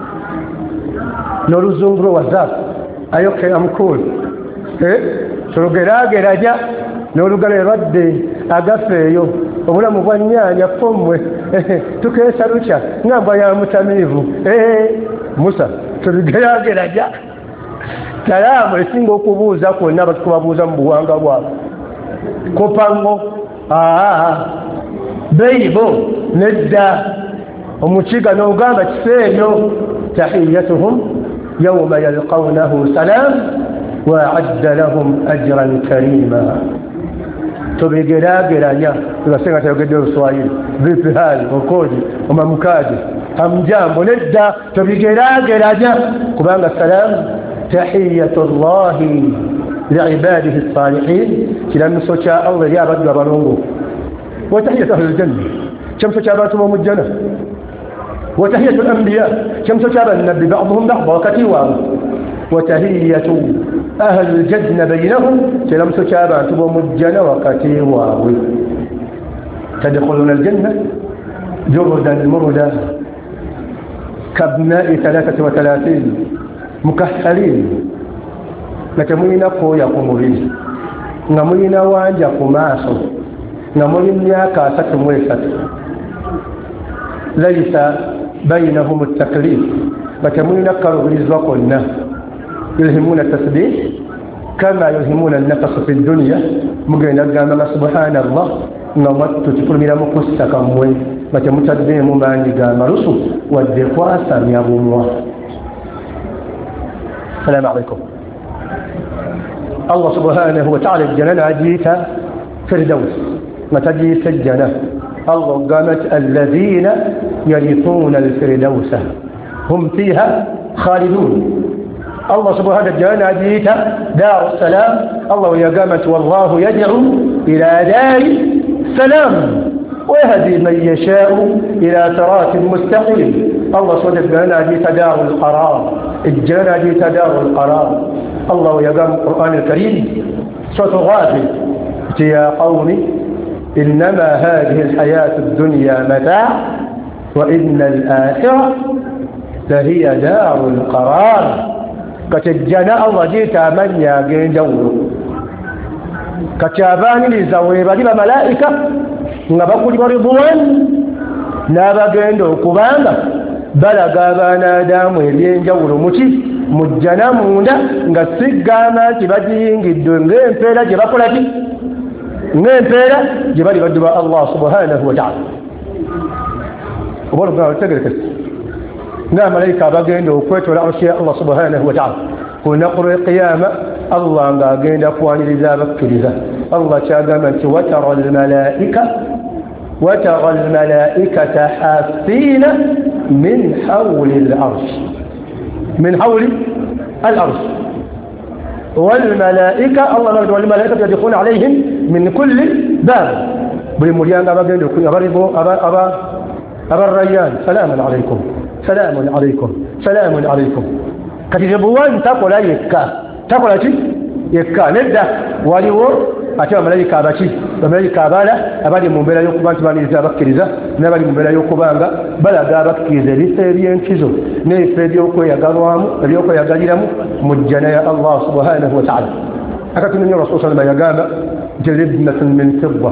نورزونغرو وزاف أيوكي أمكول turugerageranya n'olugalo lwadde agafeeyo obulamu bwa nnyanja fomwe tukeesa lukya ngamba ya mutamiivu musa turugerageranya salaamu esinga okubuuza kwonna batukubabuuza mu buwanga bwabwe kopango beibo nedda omukiga n'ogamba kifeeyo tahiyatuhum yawma yalqawnahu salaam وأعد لهم أجرا كريما تبيجراجرانيا تبصينا تيجدوا السوايل بيبهال وكودي وممكادي همجام وندى تبيجراجرانيا كمان السلام تحية الله لعباده الصالحين كلام سوشا الله يا رجل بلونغو وتحية أهل الجنة كم سوشاباتهم الجنة وتحية الأنبياء كم سوشابا النبي بعضهم بعض وكتيوان وتهية أهل الجنة بينهم سلام سكابا تبو مجنة وكتيواوي تدخلون الجنة جردا مردا كابناء 33 مكحلين نتموينا قويا قمرين نموينا وانجا قماسو نموينا كاسة مويسة ليس بينهم التكليف نتموينا كرغريز وقلنا يلهمون التسبيح كما يلهمون النفس في الدنيا مجينا قام سبحان الله نمت تقول من مقصة كموي متى متدين ماني قام رسو والدقواسا يا الله السلام عليكم الله سبحانه وتعالى الجنان عجيتا فردوس متى جيت الجنة الله قامت الذين يرثون الفردوس هم فيها خالدون الله سبحانه وتعالى جيت دار السلام الله يقامت والله يدعو إلى دار السلام ويهدي من يشاء إلى صراط مستقيم الله سبحانه وتعالى جيت دار القرار الجنة جيت دار القرار الله يقام القرآن الكريم سورة غافر يا قوم إنما هذه الحياة الدنيا متاع وإن الآخرة لهي دار القرار كتجنا الله جيتا من ياغين دورو كتاباني لزوي بدي ملائكة نبقول برضوان نبغين كوبانا بلغ بانا دام يلين دورو متي مجنا موندا ngasigana kibajingidde ng'empeera gye bakolaki ng'empeera gye bali baddu ba Allah subhanahu wa ta'ala obolugana lutegerekese ng'amalayika abagenda okwetoola arshi ya Allah subhanahu wa ta'ala ku lunaku lw'eqiyama Allah ng'agenda kwaniriza abakkiriza Allah kyagamba nti watara almalaikata hafiina min hawli الأرش والملائكة الله نرد والملائكة يدخلون عليهم من كل باب بالمليان أبا الريان سلام عليكم سلام عليكم سلام عليكم كتجبوان تقول تقول يكا ندى وليور أتوا ملائكة أباشي ملائكة أبالا أبالي مبلا يقبان تباني إذا بكريزا نبالي مبلا يقبان بلا دابك كيزا لسيريان كيزو نيفيد يوكو يقالوام يوكو يقالينام مجانا يا الله سبحانه وتعالى أكتب من الرسول صلى الله عليه وسلم جلبنة من فضة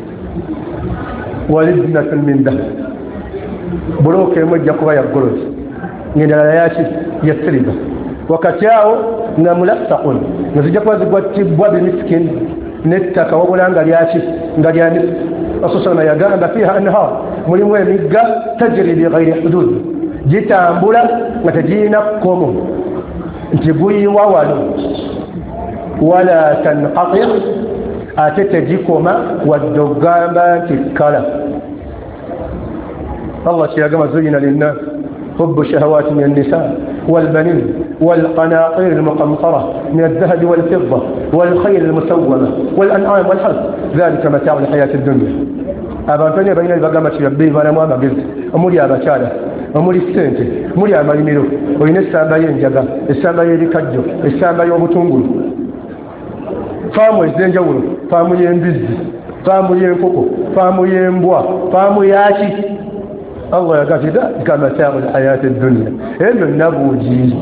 ولبنة من ذهب بلوك يمجي قوى يقولون من الآيات يتربة wakati awo nga mulassaqun nga zijja kuba zigwattibwa bimiskin n'ettaka wabula nga lyaki nga lyani rasulullah yagamba fiha anhar mulimu emigga tajri bighairi hudud gitambula nga tegirina kkomo nti guyiwa wano wala tanqati ate tegikoma wadde ogamba nti kala Allah kyeyagamba zuyina linnas حب الشهوات من النساء والبنين والقناطير المقنطرة من الذهب والفضة والخيل المسومة والأنعام والحرث ذلك متاع الحياة الدنيا abantu balina ebibagamba kibabbi balamu amagezi omuli abakyala omuli ssente omuli amalimiro olina essamba y'enjaga essamba y'ebikajjo essamba y'obutungulu faamu ez'enjawulo faamu y'embizzi faamu y'enkoko faamu y'embwa faamu yaki Allah yagati dhalika mataa'u al-hayati ad-dunya ebyo nabuugi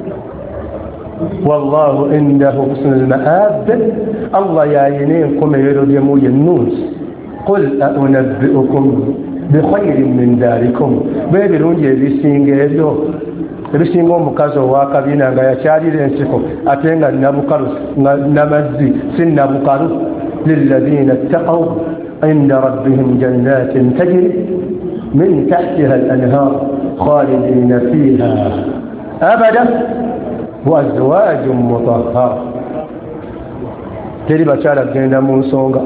wallahu indahu husnul ma'ab Allah yayina enkomerero ly'emuli ennungi qul a'unabbi'ukum bikhayrin min dhalikum bebirungi ebisinga ebyo ebisinga omukazi ow'akabiina nga yakyalira ensiko ate nga nabukalu namazzi si nabukalu lilladhina ittaqaw inda rabbihim jannatin tajri من تحتها الأنهار خالدين فيها أبدا وأزواج مطهرة تريبا شارع جينا منصونغا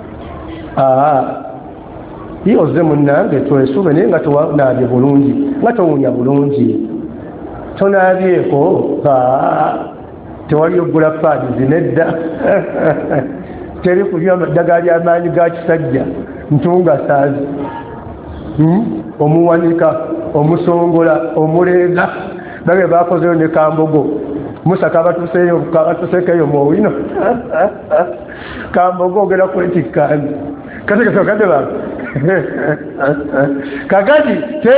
yoze munange twesuube naye nga tonaabye bulungi nga towunya bulungi tonaabyeko tewali ogula paadizi nedda teri kulya ddagala ly'amaanyi ga kisajja ntunga saazi omuwanika omusongola omuleega bage bakozeyo ne kambogo musa kabatuseekeyo muowino kambogo ogera kwetikkani katekesokadde bantu kakati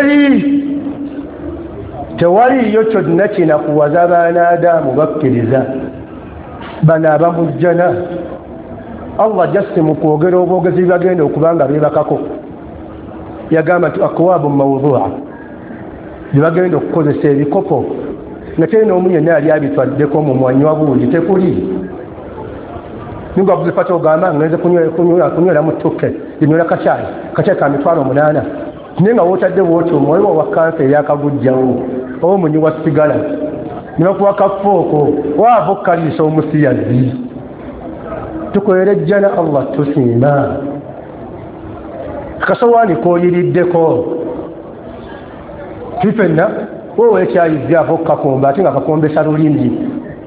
tewaliyo kyonna kinakuwaza abaanaadamu bakkiriza bano abamujjana Allah jasi mu kwogera obwogezi bagenda okubanga beebakako yagamba nti akwabu mawdhu'a byebagenda okukozesa ebikopo nga terina omu yenna yali abitwaddeko mu mwanywa bungi tekuli ninga buzifata ogamba ngenze kunywera mu ttuke linywera kacaayi ka mitwalo 8 naye nga wootadde wooti omwoyo wa kansa eyakagujjawo oba omunyi wa sigala nibakuwa kafooko waava okukaliisa omusiyazi tukolere jjana Allah tusiima akasowaani kooliriddeko fifenna wowe ekyayizzaako kukakomba ate nga kakombesa lulimi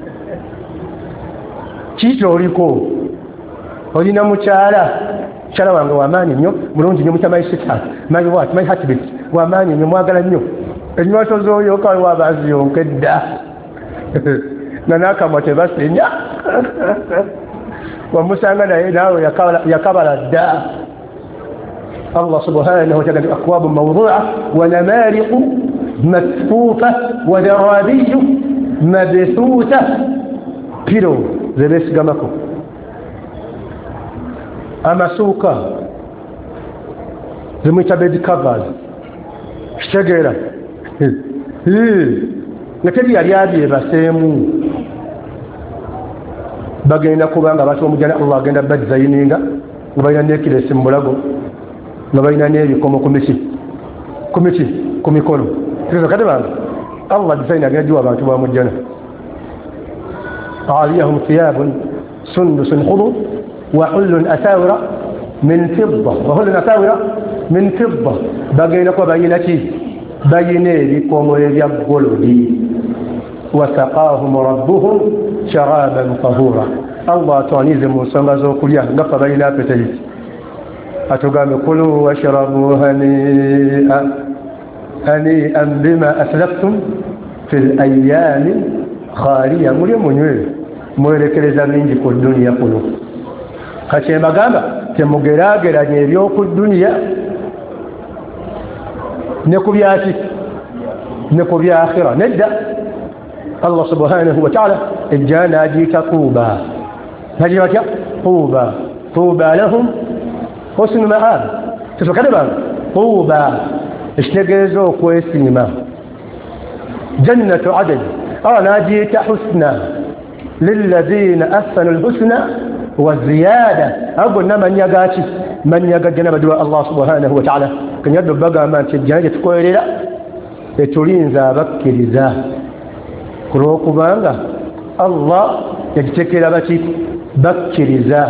kikyoliko olina mukyala wange wamaanyi nnyo mulungi nnyo mutamayi sita mayi wat mayi hatbit wamaanyi nnyo mwagala nnyo enywato z'oyoka wabaziyonkedda nga n'akamwa tebasenya wamusanga naye naawe yakabala dda الله سبحانه وتعالى أكواب موضوعة ونمارق مكفوفة ودرابي مبثوثة بيرو زبس قمكو أما سوكا زميتا بيد كفاز شجرة نتبي اليابي بسيمو bagenda kubanga batu omujana Allah agenda badzayininga ubayina nekilesi mbulago nga balina n'ebikomo ku mikono kade bange Allah design agenda giwa abantu bamujjana aliyahum thiyabun sundusun khudud wa hullun asawira min fidda bagenda kuba bayina ki bayina ebikomo ebya golodi wasaqahum rabbuhum sharaban tahura Allah atwanize mu nsonga z'okulya nga fa balina appetite atugambe kulu washrabu hani'an bima aslaftum fil ayyami khaliya mulye munywe mwerekereza mingi ku dunia kuno kati mbagamba temugeraageranya ebyoku dunia ne ku byaki ne ku bya akhira nedda Allah subhanahu wa ta'ala ejjana ajita tuuba najiyatya tuuba lahum husnu ma'ab tusokade bang tuuba ishtegezo okwesiima jannatu adn ناجيت حسنى للذين أحسنوا الحسنى والزيادة أقولنا من يقاتي بدعاء الله سبحانه وتعالى كان يدب بقى ما تجاني تقول لا ترين ذا بكر ذا كروك بانغا الله يجتكي لبتي بكر ذا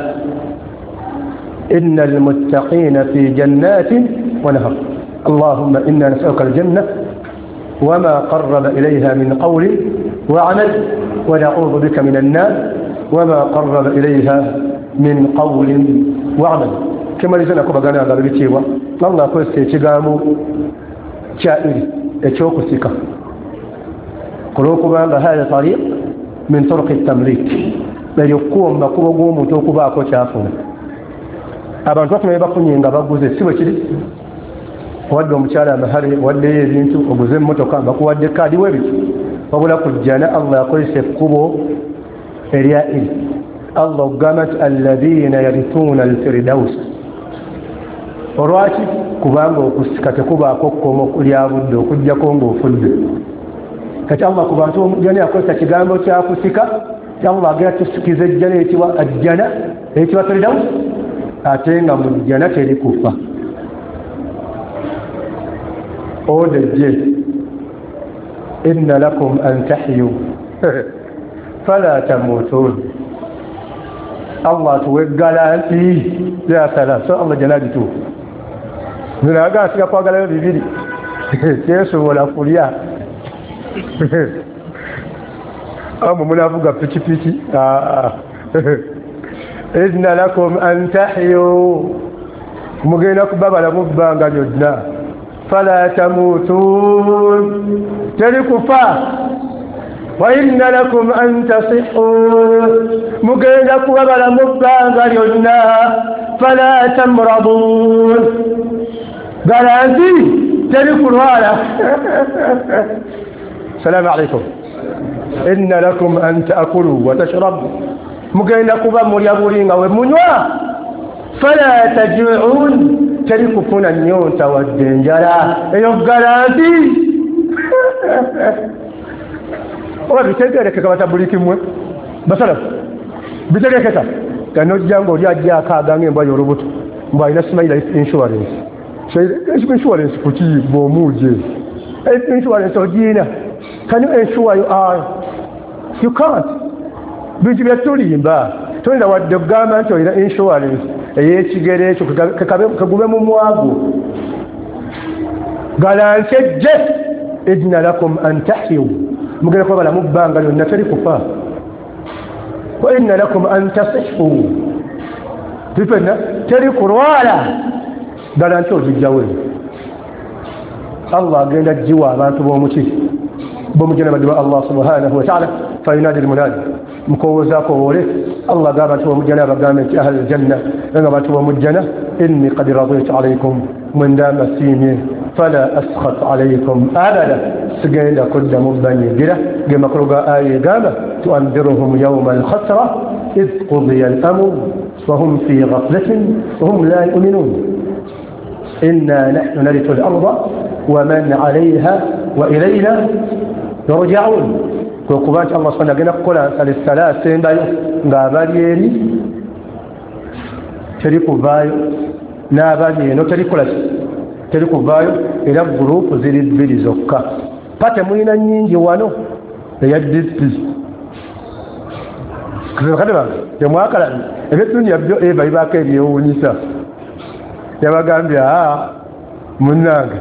إن المتقين في جنات ونهر اللهم إنا نسألك الجنة وما قرب إليها من قول وعمل ونعوذ بك من النار وما قرب إليها من قول وعمل كما لزنا كبغانا غالبيتيوا الله كوسي تشغامو شائري اتشوكو سيكا كروكو بانغا هذا طريق من طرق التمليك بل يقوم بكوغو متوكو باكو شافونا abantu bafunye bafunye nga baguze siwe kiri wadde omukyala amahale waddeyo ebintu oguze emmotoka bakuwadde kaadi webiti wabula kujjana allah yakozesa ekkubo erya eri allah okugamba nti alladhina yarithuna alfirdausa olwaki kubanga okusika tekubaako kkomo lyabudde okugjako ng'ofudde kati allah ku bantu omujjana yakozesa kigambo kyakusika allah agenda tusikiza ejjana eyitibwa ajjana eyitibwa firdausa ate nga mu jjana teri kufa odejje inna lakum an tahyu fala tamutun allah tuwe garanti ya salam so allah janabi tu niraga asiga kwagalayo bibiri kyesobola kulya amu munavuga pikipiki إذن لكم أن تحيوا مجينك بابا مبان قال فلا تموتون تلكوا فا وإن لكم أن تصحوا مجينك بابا مبان قال فلا تمرضون قال أنتي تلكوا الوالا السلام عليكم إن لكم أن تأكلوا وتشربوا mugenda kuba mulya bulinga we munywa fala tajuun teri kufuna nyonta wadde enjala eyo garanti oba bitegerekeka batabbulikimwe basala bitegerekeka kanojjango oli ajja akaagange embwa y'olubuto mbw alina smile life insurance insurance kuki bw'omuuje insurance ogiina can you ensure you can't bintu byatulimba toyinza wadde okugamba nti olina insurance ey'ekigere ekyo kagube mu mwago galansi ejje idna lakum an tahyu mugenda kuba balamu bbanga lyonna teri kufa wa inna lakum an tasihu tipena teri kulwala galansi ogijjawe allah agenda giwa abantu b'omuki b'omujjana badiba allah subhanahu wa ta'ala fayunadi almunadi mkowozaako wole allah gaba tu mujana bagamenti ahli aljanna nga batu mujana inni qad raditu alaykum min dama sini fala askhat alaykum abada sigenda kudda mubani gira gema kuruga ayi gaba tuandiruhum yawma alkhasra id qudiya al-amr wa hum fi ghaflatin wa hum la yu'minun inna nahnu narithu al-ardha wa man 'alayha wa ilayna yurja'un kubanti allah subhanahu agenda kukola nsala asembayo ng'abali eri teri kuvaayo n'abali eno teri kuvaayo era gurupu ziri bbiri zokka pate mulina nnyingi wano eya dp kade bange temwakala ebyetunia byo eva bibaako ebyewuunyisa yabagambye munnange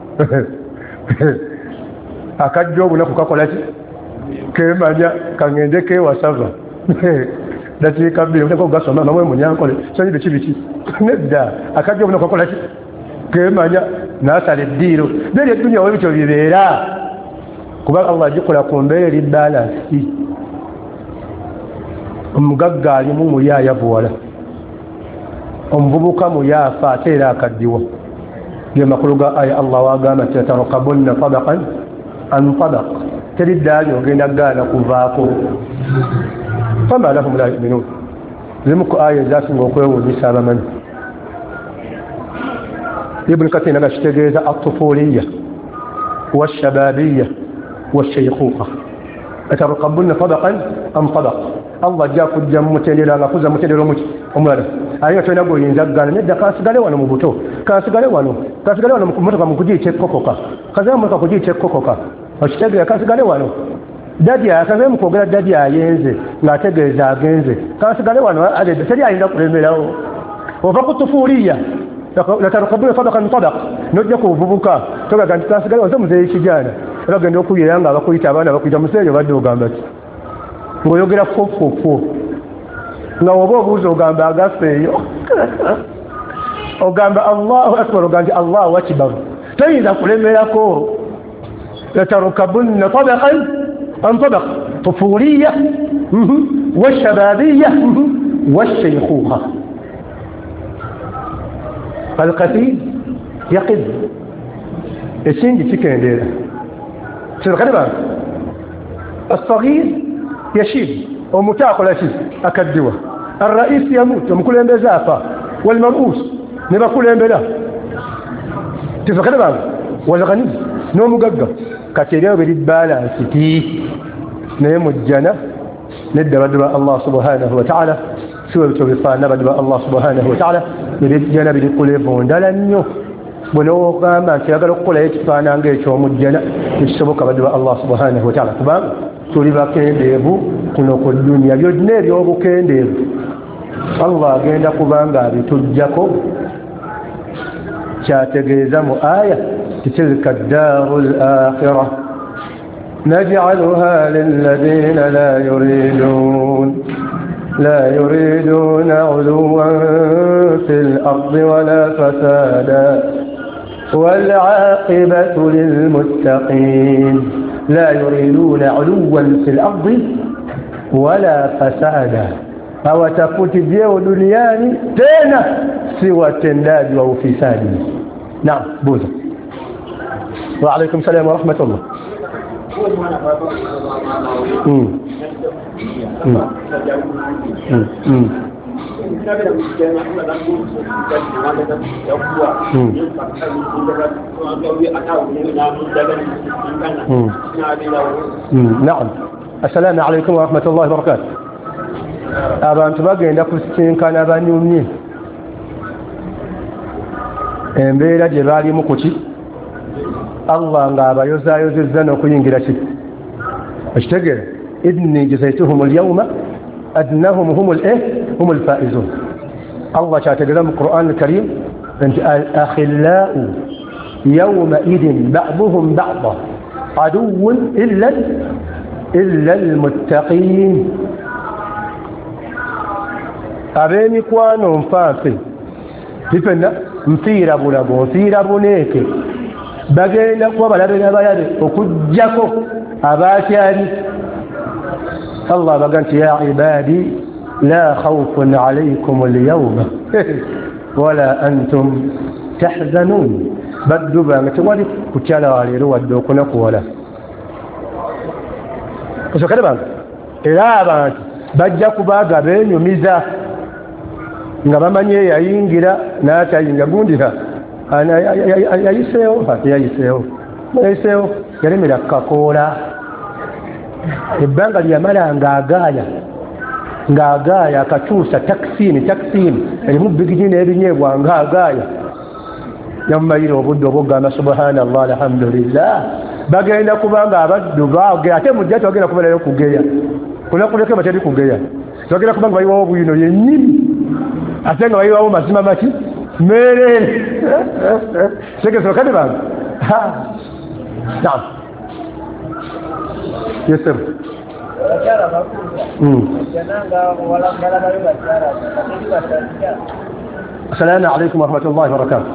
akajja obunaku kakolaki kemanya kangende kewasava dakiika bbiri oteka okugasoma namwe munyankole sonyi biki nedda akajja obunaku kakolaki kemanya nasala eddiiro beri eddunya we bityo bibeera kuba allah agikola ku mbeera eri balansi omugagga alimu muli ayavuwala omuvubuka muyaafa ate era akaddiwa ge makulu ga aya allah wagamba nti tatarokabunna tabaqan an tabaq teri ddaali ogenda gaana kuvaako fama lahum la yuminun zimu ku aya ezasinga okwewuunyisa abamanyi ibuni kathir naga kitegeeza atufuliya washababiya washaykhuka atarqabunna tabaqan am tabaq Allah jaku jamutendera ngakuza mutendero muki omulala ayo tena goyinza gana nedda kasigale wano mu buto kasigale wano mu motoka mu kujiche kokoka kaza mu kujiche kokoka okitegera kasigale wano dadi akaze mu kogera dadi ayenze ngategeeza agenze kasigale wano ade teri ayinda kulemerawo ova kutufuliya latarqabunna tabaqan tabaq nojja kuvubuka toga ganti kasigale wano muzeyi kijana bagenda okuyiranga abakuyita abaana bakuyita museeyo badde ogamba ati ng'oyogera fofofo nga woba obuuza ogamba agafeeyo ogamba allahu akbar ogamba nti allahu akibar toyinza kulemerako latarkabunna tabaqan an tabaq tufuliya washababiya washaykhuha alkathir yaqid ekingi kikendeera سيرقلبا الصغير يشيب ومتاقل شيء أكدوه الرئيس يموت ومكل ينبزافا والمرؤوس نبا كل ينبلا تفقلبا والغني نوم ققا كتيريو بريد بالا ستي نيم الجنة ندى بدبا الله سبحانه وتعالى سوى بتوفيقان بدبا الله سبحانه وتعالى بريد جنة بريد قليبون دلنيو بنو قام سيقال قليت فانا نجيش ومجنا يشبك بدو الله سبحانه وتعالى كبار تولي باكين ديبو كنو كل الدنيا يدنير يوبو كين ديبو الله جند كبار غابي تجاكو شاتجيزم آية تلك الدار الآخرة نجعلها للذين لا يريدون علوا في الأرض ولا فسادا والعاقبة للمتقين لا يريدون علوا في الأرض ولا فسادا أو تفوت بيو دنياني تينا سوى التنداد وفساد نعم بوزا وعليكم السلام ورحمة الله نعم السلام عليكم ورحمة الله وبركاته أبان تبقى عندك السين كان أبان يومين embeera gye baalimu kuki Allah ng'abayozaayozezza n'okuyingira ki okitegeera inni jazaituhum alyawma adnahum hum alfaizun Allah kyategeeza mu Qur'an al-Karim nti al-akhillaa'u yawma'idin ba'duhum ba'da aduwwun illa al-muttaqiin ab'emikwano nfanfe bifenna nfiira bulago nfiira buneeke bagenda kuba balabe n'abalabe okujjako abaakyali Allah baga nti ya ibaadi la khawfun alaykum alyawma wala antum tahzanun baddu bange tewali kutyala waleero wadde okunakuwala osokere bange era abantu bajja kubaaga beenyumiza nga bamanye yayingira n'atayinga gundira yayiseewo yalemera kakoola ebbanga lyamala ng'agaaya akakyusa takisiini erimu bigiji n'ebinyeebwa ng'agaaya yamumayira obudde obwogamba subhanallah alhamdulillah bagenda kubanga abaddu baage ate mujja tebagenda kuberayo kugeya kunakuleke bateri kugeya tebagenda kubanga bayiwawo bwino yennyini ate nga bayiwawo mazima maki meerere segesokade bange naam yesem السلام عليكم ورحمة الله وبركاته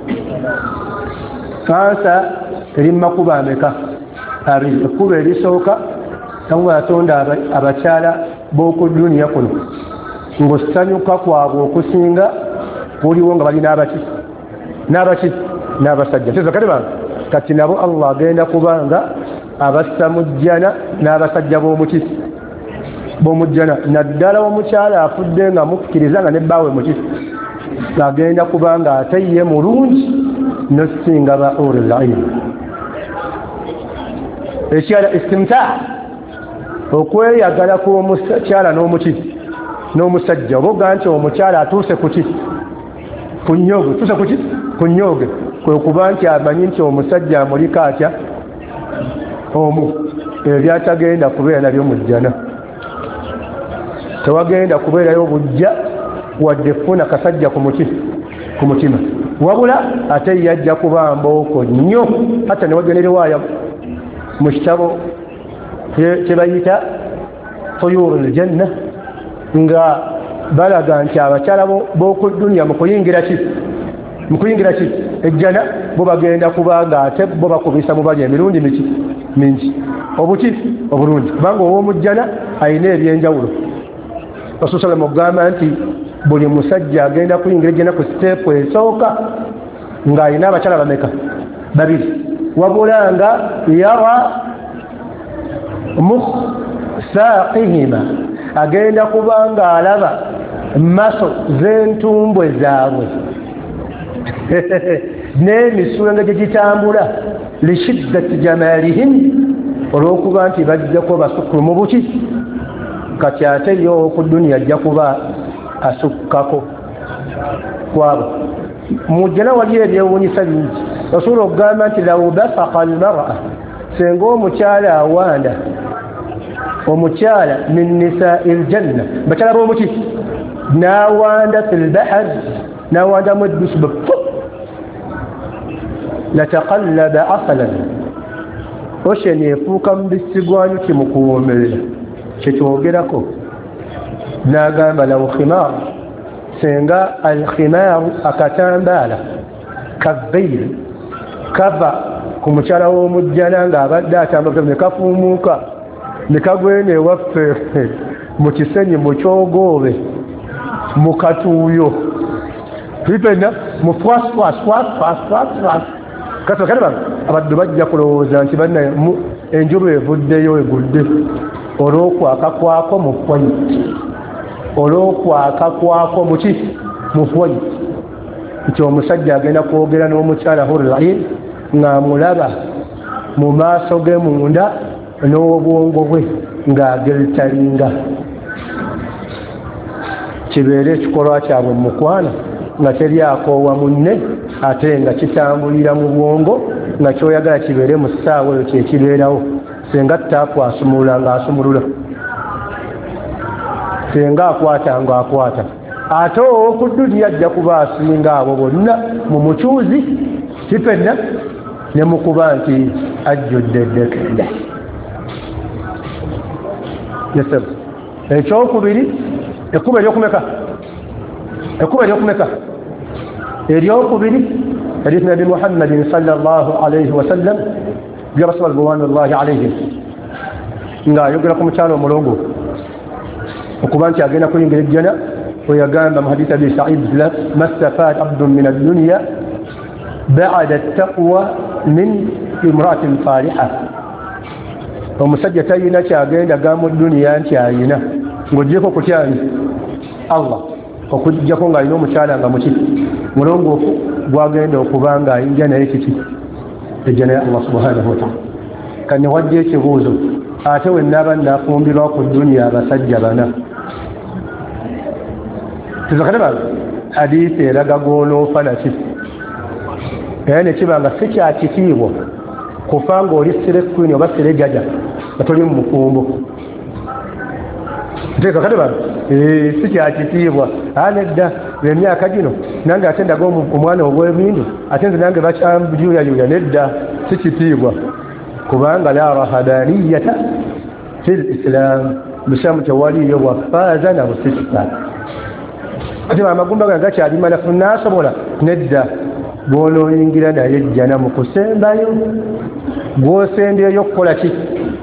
kansa eri makuba ameka abiri ekkuba erisooka tangu yatonda abakyala b'oku duniya kuno ng'osanyuka kwabwe okusinga buliwo nga bali n'abasajja tezakale bange kati nabo Allah agenda kubanga abassa mujjana n'abasajja b'omujjana naddala omukyala afudde nga mukkiriza nga nebbaawe mukisi agenda kubanga ate ye mulungi nosinga ba ulul ilm ekirala istimtaa okweyagala kw'omukyala n'omusajja oboga nti omukyala atuuse kuki kunyooge tuuse kuki kunyooge kwe kuba nti amanyi nti omusajja amuliko atya omu ebyatagenda kubeera nabyo mujjana tewagenda kubeerayo bujja wadde funa kasajja ku mutima wabula ate yajja kuba mbooko nnyo hata newagenerewaayo mu kitabo kyebayita tuyurul janna nga balaga nti abakyala b'oku duniya mukuyingira ki ejjana bo bagenda kuba nga ate bo bakubisa mu bali emirundi mingi obulungi kubanga ow'omujjana ayina ebyenjawulo Rasul mugamba nti buli musajja agenda kuyingira ejjana ku siteepu esooka ng'alina abakyala bameka babiri wabula nga yara saaqihima agenda kuba nga alaba maso z'entumbwe zaabwe n'emiswenge gye gitambula lishiddati jamalihim olw'okuba nti bajjako basukulu mu buki kati ate yo ku duniya ajja kuba asukkako kwabo mujjana wali ebyewuunyisa bingi Rasulu okugamba nti law basaqa almar'a senga omukyala awanda omukyala min nisa'i aljanna bakyala b'omuki n'awanda fil bahr n'awanda mu eddusu lataqallaba asalan ocean efuuka mubisi gwanyu kimukuwoomerera kyetwogerako n'agamba law khimar senga alkhimaaru akatambaala kavveire kava ku mukyala w'omujjana ng'abadde atambula ne kafuumuuka ne kagwene ewaffe mu kisenyi mu kyogoobe mu katuuyo ipena mu fwasfwasfwasfwasfwasfwas kati bakati bange abaddu bajja kulowooza nti banna enjubu evuddeyo egudde olw'okwaka kwako mu fwayiti olw'okwaka kwako muki mu fwayiti nti omusajja agenda kwogera n'omukyala hurrain ng'amulaba mu maaso ge munda n'obwongo bwe ng'ageritalinga kibeere ekikolwa kyabwe mu mukwano nga teryakoowa munne ate nga kitambulira mu bwongo nga kyoyagala kibeere mu ssaawa eyo kyekibeerawo senga takwasumulula ng'asumulula senga akwata ng'akwata ate ow'okudduli ajja kuba asinga abo bonna mu mucuuzi kifenna ne mukuba nti ajjudde eddekende yeseb ekyokubiri ekkuba eryokumeka eryokubiri hadith nabi muhammadin sallallahu alayhi wasallam byabasaba ridwanullahi alayhim ng'ayogera ku mukyalo omulongo okuba nti agenda kuyingira ejjana ويقام حديث أبي سعيد ما استفاد عبد من الدنيا بعد التقوى من امرأة صالحة ومسجتين شاقين قاموا الدنيا شاقين وجيكو كتاني الله وكجيكو غاينو مشالا غمشي ولونغو واغين وكبان غاين جانا يكتي الجناء الله سبحانه وتعالى كان يوجه شغوزو آتوا النابا نقوم بلوك الدنيا بسجبنا tuzakadaba hadithi eraga goloofa naki era ne kiba nga si kyakitiibwa kufa ng'oli serekwini oba seregaja nga toli mu mufumbo tuzakadaba si kyakitiibwa nedda emyaka gino nange ate ndaga omwana obwebindu ate nze nange bakyambuyuyayuya nedda si kitiibwa kubanga la rahabaniyata fi lislam busamu tewaliyo bwafaaza na busista ati amagumba gano gakyalima nafu nasobola nedda gw'onooyingira naye ejjana mu kusembayo gw'osembyeyo okukola ki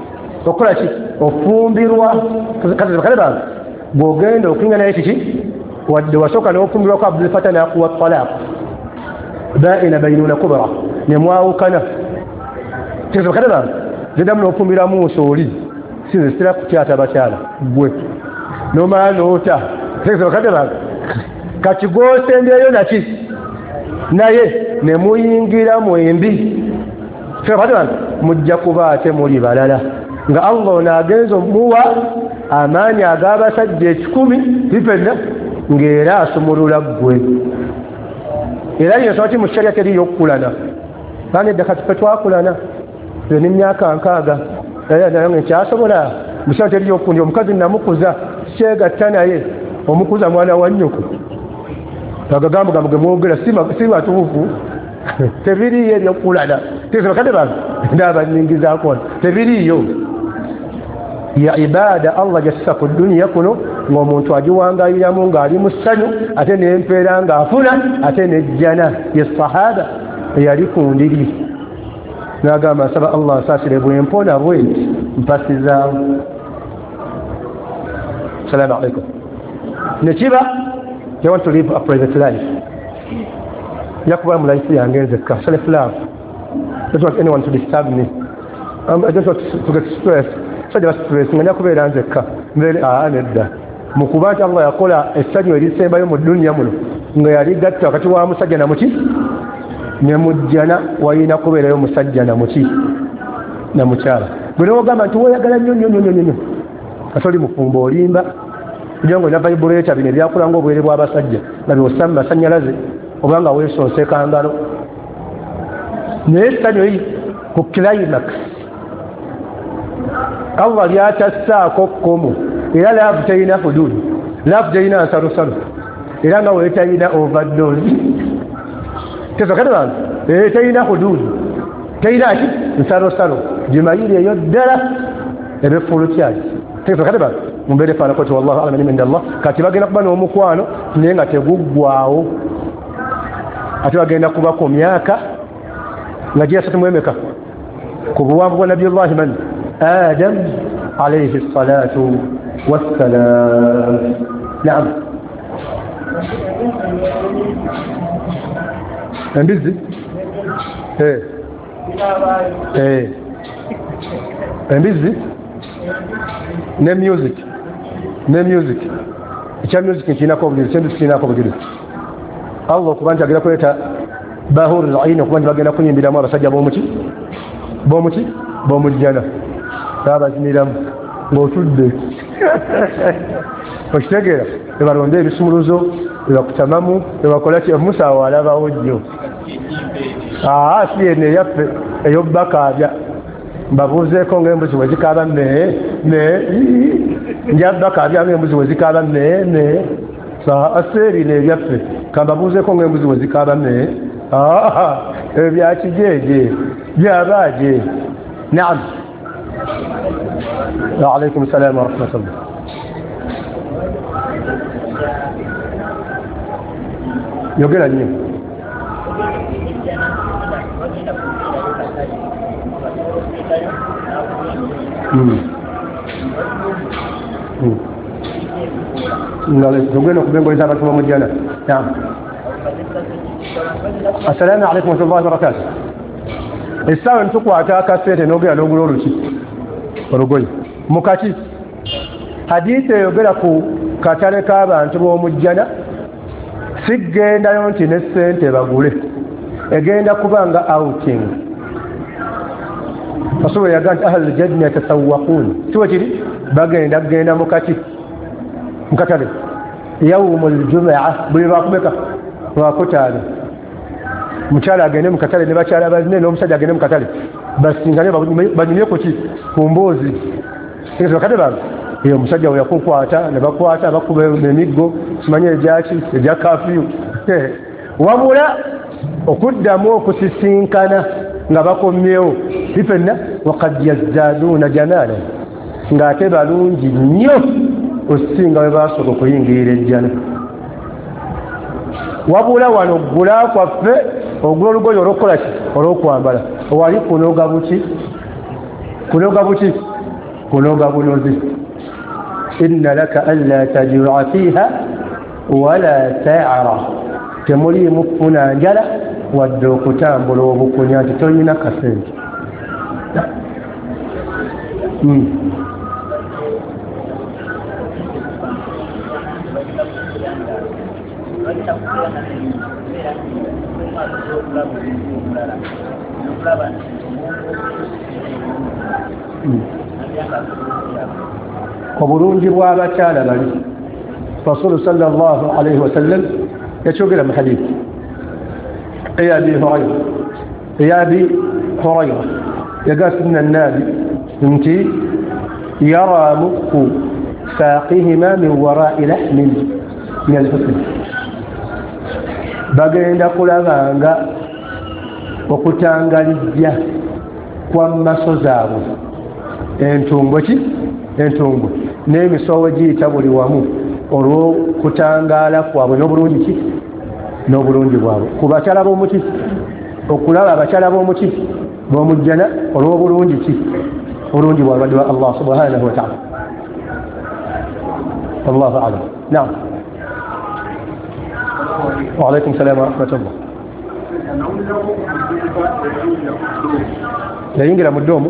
ofumbirwa bakale bange bw'ogenda okuyinga naye kiki wadde wasooka n'ofumbirwako abdulfata n'akuwa talaq baina bainuna kubra ne mwawukana bakale bange zeddamu n'ofumbiramu nsooli sinze sitera kutyata bakyala gwe n'omala n'ota bakale bange kati gw'osembyeyo naki naye ne muyingira mwembi mujja kuba ate muli balala nga Allah onaagenza omuwa amaanyi ag'abasajja 10 bifenna ng'era asumulula ggwe. Era yensonga mu sharia teriyo okukulana. Kandi edda kati twakulana n'emyaka 6 naye nkyasobola musana teriyo okundi omukazi namukuza kyegatta naye omukuza mwana wa nnyoko agagambo ge mwogera si batuufu tebiriyo ebyokulana kade bantu ndaba nningizaako tebiriyo ya ibada Allah jassa ku dunya kuno ng'omuntu agiwangayiramu ng'ali mu ssanyu ate n'empeera ng'afuna ate n'ejjana ye sahaba eyali ku ndiri n'agamba nsaba Allah asaasire bwempona bwenti mpasizaamu. Assalamu alaikum. Nekiba you want to live a private life. Yakuba mu life yange nzekka self love. I don't want anyone to disturb me. I don't want to get stressed. Sajja stress nga nyakubeera nzekka mbere nedda mukuba nti Allah yakola essanyu erisembayo mu dunya muno nga yali gatta wakati wa musajja na muki ne mujjana walina kubeerayo musajja na muki na mukyala gwe nogamba nti woyagala nnyo atoli mufumbo olimba kugira ngo olina vibrator bino ebyakula ng'obwere bw'abasajja nga byossa mu masannyalaze oba nga weesonseka ngalo naye essanyu eri ku climax Allah lyatassaako kkomo era laavu terina hudud laavu terina nsalosalo era nga weetalina overdose tesokate bantu terina hudud terina ki nsalosalo gimayiri eyo ddala ebefulutyali tesokate bantu mumbeere faanako ti wallahu alama min Allah kati bagenda kuba n'omukwano naye nga teguggwaawo ate bagenda kuba ku myaka nga gyasatu mwemeka ku buwanvu bwa nabiyullahi man آدم عليه الصلاة والسلام. نعم. امبيزي امبيزي music ekya music nkinako obugezi sendu kinako obugezi Allah okuba nti agenda kuleeta bahurul ain okuba nti bagenda kunyimbiramu abasajja b'omujjana babaziniramu ng'otudde okitegeera ebalonda ebisumuluzo ebakutamamu ebakola ki omusaawo alabawo jjo si yeno eyaffe ey'obbakaabya mbabuuzeeko ng'embuzi we zikaaba njabbakaabya ng'embuzi we zikaaba aseerino ebyaffe kambabuuzeeko ng'embuzi we zikaaba ebyakijeje byabaaje. نعم. وعليكم السلام ورحمة الله. يقول لي نعم. السلام عليكم ورحمة الله وبركاته. Esawe ntukwata akasente n'ogera n'ogula olugoye mukaki hadithi eyogera ku katale k'abantu b'omujjana siggendayo nti ne ssente bagule egenda kubanga outing Rasul yaga nti ahlul janna yatasawwaqun kiwe kiri bagenda mukati mukatale yawmul jumu'ah buli lwakumeka lwakutaano mukyala agende mukatale ne bakyala bazine n'omusajja agende mukatale basingane banyumye ku mboozi bakate bange omusajja we yakukwata ne bakwata bakuba emiggo simanye egya kafiyu wabula okuddamu okusisinkana nga bakomyewo bifenna wakad yazdaduuna jamaala ng'ate balungi nnyo okusinga we basooka okuyingirira ejjana wabula wano gula kwaffe ogula olugoye olw'okukola ki olw'okwambala wali kunoga bunozi inna laka alla tajua fiha wala ta'ara temuliimu kufuna njala wadde okutambula obukunya nti tolina kasente obulungi bw'abakyala bali rasulu sallallahu alaihi wasallam yakyogera mu hadith eya abi hurayra yagasina nabi nti yara mukku saaqihima min wara'i lahmin min al-husn bagenda kulabanga okutangalijja kwa maso zaabwe entungo n'emisowe giyita buli wamu olw'okutangaala kwabwe n'obulungi bwabwe ku bakyala b'omuki okulaba abakyala b'omuki b'omujjana olw'obulungi bwabadde wa Allah subhanahu wa ta'ala. Allahu a'lam. Naam. Wa alaykum salaam wa rahmatullah. Yayingira mu ddoomu.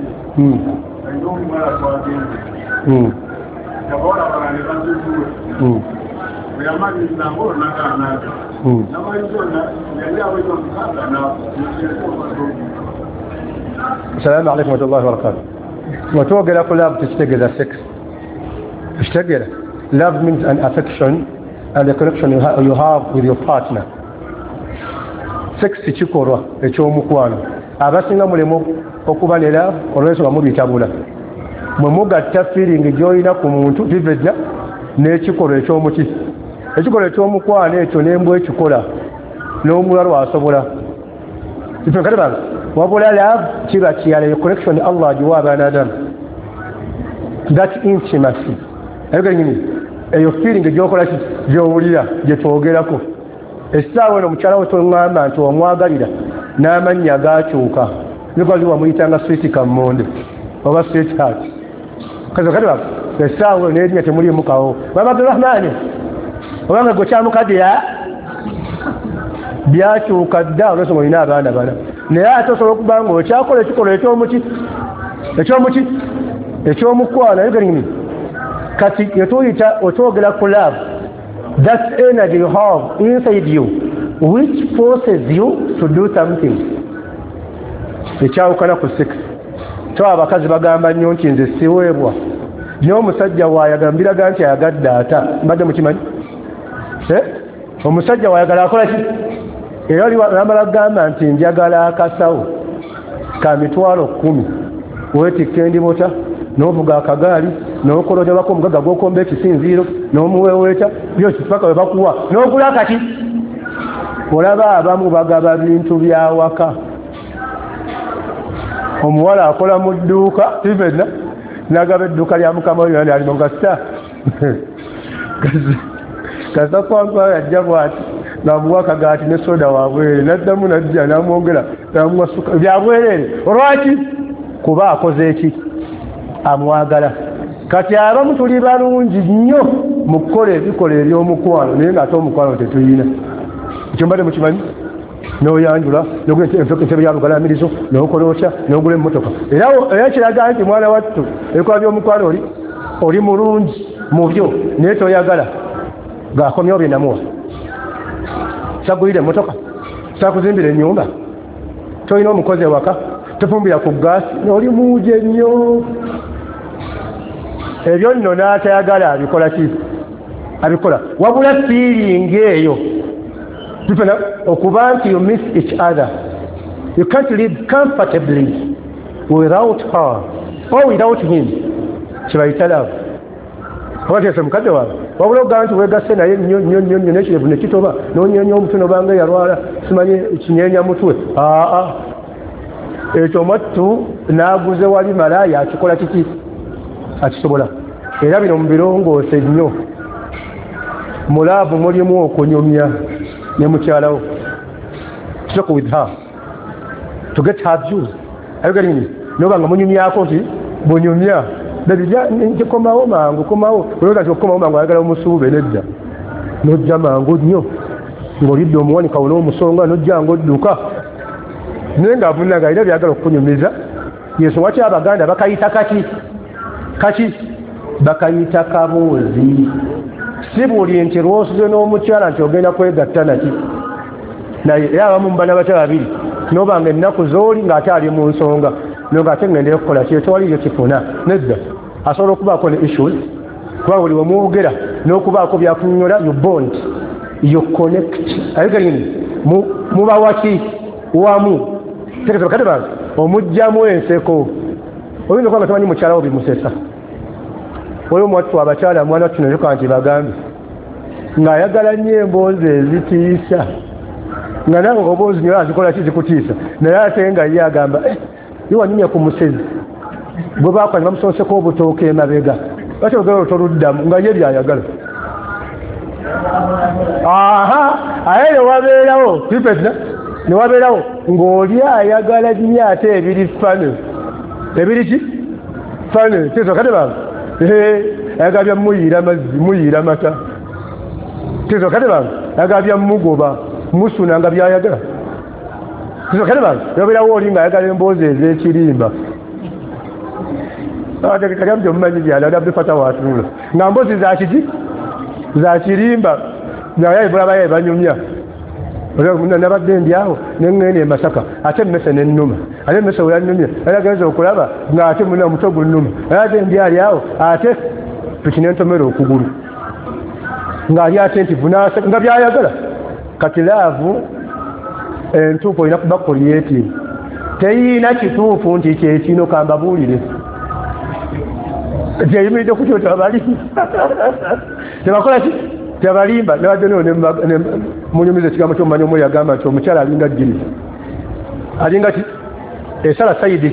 Assalamu alaikum warahmatullahi wabarakatuh. Watwogera ku love tukitegeeza sex. Tukitegeera love means an affection and a connection you have with your partner. Sex kikolwa ekyomukwano. Abasinga mulemu okuba ne love olw'ensonga mubitabula. Mwe mugatta feeling gy'olina ku muntu vividly n'ekikolwa ekyomuki. Ekikolwa ekyomukwano ekyo n'embwa ekikola n'omulala asobola. Wabula love kiba kiyala connection Allah agiwa abaana Adamu. That intimacy. Eyo feeling gy'okola gy'owulira gye twogerako. Essaawa eno mukyala we toŋŋamba nti omwagalira n'amannya gaakyuka. Nikozi wamuyitanga sweet kammonde oba sweet heart. Essaawa n'erinnya temuliimu kawo. Baba Abdurrahmani obanga gwe kyamukaddiya byakyuka dda olw'ensonga olina abaana bana. Naye ate osobola okuba nga okyakola ekikolwa ekyomukwano kati yetuyita otwogera ku love, that energy you have inside you which forces you to do something. Ekyawukana ku sex. Abakazi bagamba nnyo nti nze siweebwa. N'omusajja waayagambiraga nti ayagadde ata. Mbadde mukimanyi? Omusajja waayagala akola ki? Era wamala gamba nti njagala akasawo ka mitwalo 10 weetikka endibota n'ovuga akagaali n'okolonyabako omugaga gw'okomba ekisinziiro n'omuweweeta byose paka we bakuwa n'ogula akati. Olaba abamu bagaba bintu byawaka. Omuwala akola mu dduuka tivena n'agaba edduuka lya mukama we ali mongasita kasa kwankwa yajja bwati n'amuwa akagaati ne soda wabwere n'addamu n'ajja n'amwongera n'amuwa suka byabwerere. Olwaki? Kuba akoze eki? Amwagala. Kati abamu tuli balungi nnyo mu kukola ebikola eby'omukwano naye ng'ate omukwano tetuyina. Ekyo mbadde mukimanyi? N'oyanjula n'ogula entebe y'alugalamirizo n'okola otya n'ogula emmotoka. Era kiraga nti mwana wattu ebikola by'omukwano oli mulungi mu byo naye toyagala ng'akomyewo bye namuwa. Sagulira emmotoka, sakuzimbira ennyumba, tolina omukozi ewaka, tofumbira ku gaasi, oli muuje nnyo. Ebyo nno n'atayagala abikola ki? Abikola. Wabula feeling eyo okuba nti you miss each other. You can't live comfortably without her or without him. Kibayita love. Obateese mukadde waawe wabula ogamba nti weegasse naye nnyo n'ekirevu ne kitoba n'onyenya omutwe n'obanga yalwala simanyi kinyeenya mutwe. Ekyo mwattu n'aguze wali malaaya akikola kiki? Akisobola. Era bino mubirongoose nnyo. Mu laavu mulimu okunyumya ne mukyalawo. Talk with her to get her views. N'obanga munyumyako nti bunyumya komawo mangu komawo olowooza nti okukomawo mangu ayagala omusuube nedda n'ojja mangu nnyo ng'olidde omuwanika olw'omusonga n'ojja ng'odduka naye ng'avunaga alina byagala okukunyumiza. Yensonga ki Abaganda bakayita kaki bakayita kaboozi. Si buli nti lw'osuze n'omukyala nti ogenda kwegatta naki. Naye era abamu mubana bata babiri n'obanga ennaku z'oli ng'ate ali mu nsonga nonga ate ngende okukola kye tewaliyo kifuna nedda asobola okubaako ne issues kuba buli wemwogera n'okubaako byakunyola you bond you connect ayigalini mubawaki wamu tegeeza kati bantu omujjamu enseko oyinza okuba nga tamanyi mukyala wo bimusesa oyo mwattu abakyala mwana wattu nayoka nti bagambe ng'ayagala nnyo emboozi ezitiisa nga nawe oboozi nyo azikola kizikutiisa naye ate nga ye agamba iwanyumya ku musezi bwe bakwanya bamusonseko obutooka emabega lwaki olugero toluddamu nga ye byayagala aye newabeerawo pipetna newabeerawo ng'oli ayagala nnyo ate ebiri fano ebiri ki fano kiso kati bange ayagala byamuyiira mazzi muyiira mata kiso kati bange ayagala byamugoba musuna nga byayagala kiso kati bange newabeerawo oli ng'ayagala emboozi ez'ekirimba kati omumanyi byala abdufata watunula nga mbozi za kiki za kirimba naye ibulabaye banyumya nabadde ndyawo neŋŋenda Masaka ate emmese nennuma ate emmese weyannumya ayagenza okulaba ng'ate muna omuto gunnuma ate ndyali awo ate piki nentomera okugulu ng'ali ate nti vunaase nga byayagala kati laavu entuufu olina kuba creative teyiina kituufu nti kyekino kambabuulire gyeyimiridde kutyo tabali tebakola ki tebalimba nabadde munyumiza ekigambo kyomumanyi omuli agamba nti omukyala alinga jjini alinga ki esala sayidi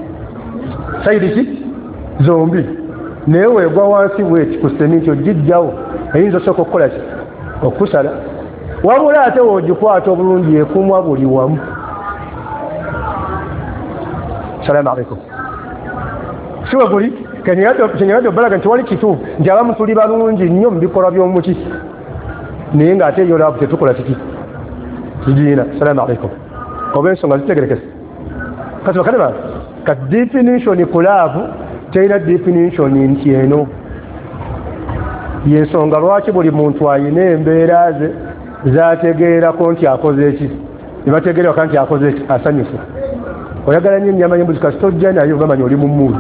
ki zombi naye weegwa wansi bweti ku seminti ogijjawo eyinza osooka okukola ki okusala wabula ate wogikwata obulungi ekumwa buli wamu. Salaamu alaikum. Siwe guli kenyadde obbalaga nti wali kituufu nti abamu tuli balungi nnyo mu bikolwa by'omuki naye ng'ate eyo laavu tetukola kiki tugiina. Salaamu alaikum. Oba ensonga zitegerekese kati bakane bange ka definition ku laavu terina definition nti eno yensonga lwaki buli muntu ayina embeera ze zategeerako nti akoze eki nebategeerako nti akoze eki asanyufu. Oyagala nnyo ennyama y'embuzi kasi tojja nayo ogamanya oli mu mmuudu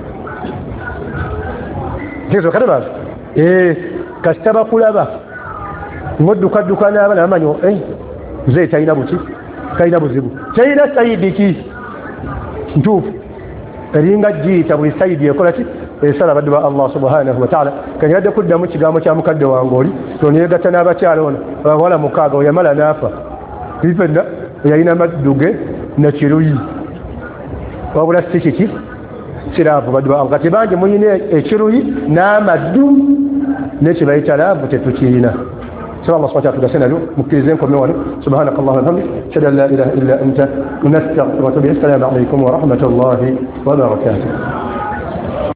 tegezo kati bange kasi tabakulaba ng'oddukadduka n'abaana bamanyi nze talina buki talina buzibu talina sayidi ki ntuufu eringa giyita buli sayidi ekola ki esala badde ba Allah subhanahu wa ta'ala. Kanyadde kuddamu kigambo kya mukadde wange oli toneegatta n'abakyala ono abawala mukaaga oyamala n'afa ifenna yalina madduge na kiruyi wabula si kiki kiraavu badde ba kati bangi muyina ekiruyi n'amaddu n'ekibayita laavu tetukirina. سبحان الله سبحانه وتعالى سنة مكتزينكم نوانو سبحانك اللهم وبحمدك أشهد أن لا إله إلا أنت نستغفرك وأتوب إليك. السلام عليكم ورحمة الله وبركاته.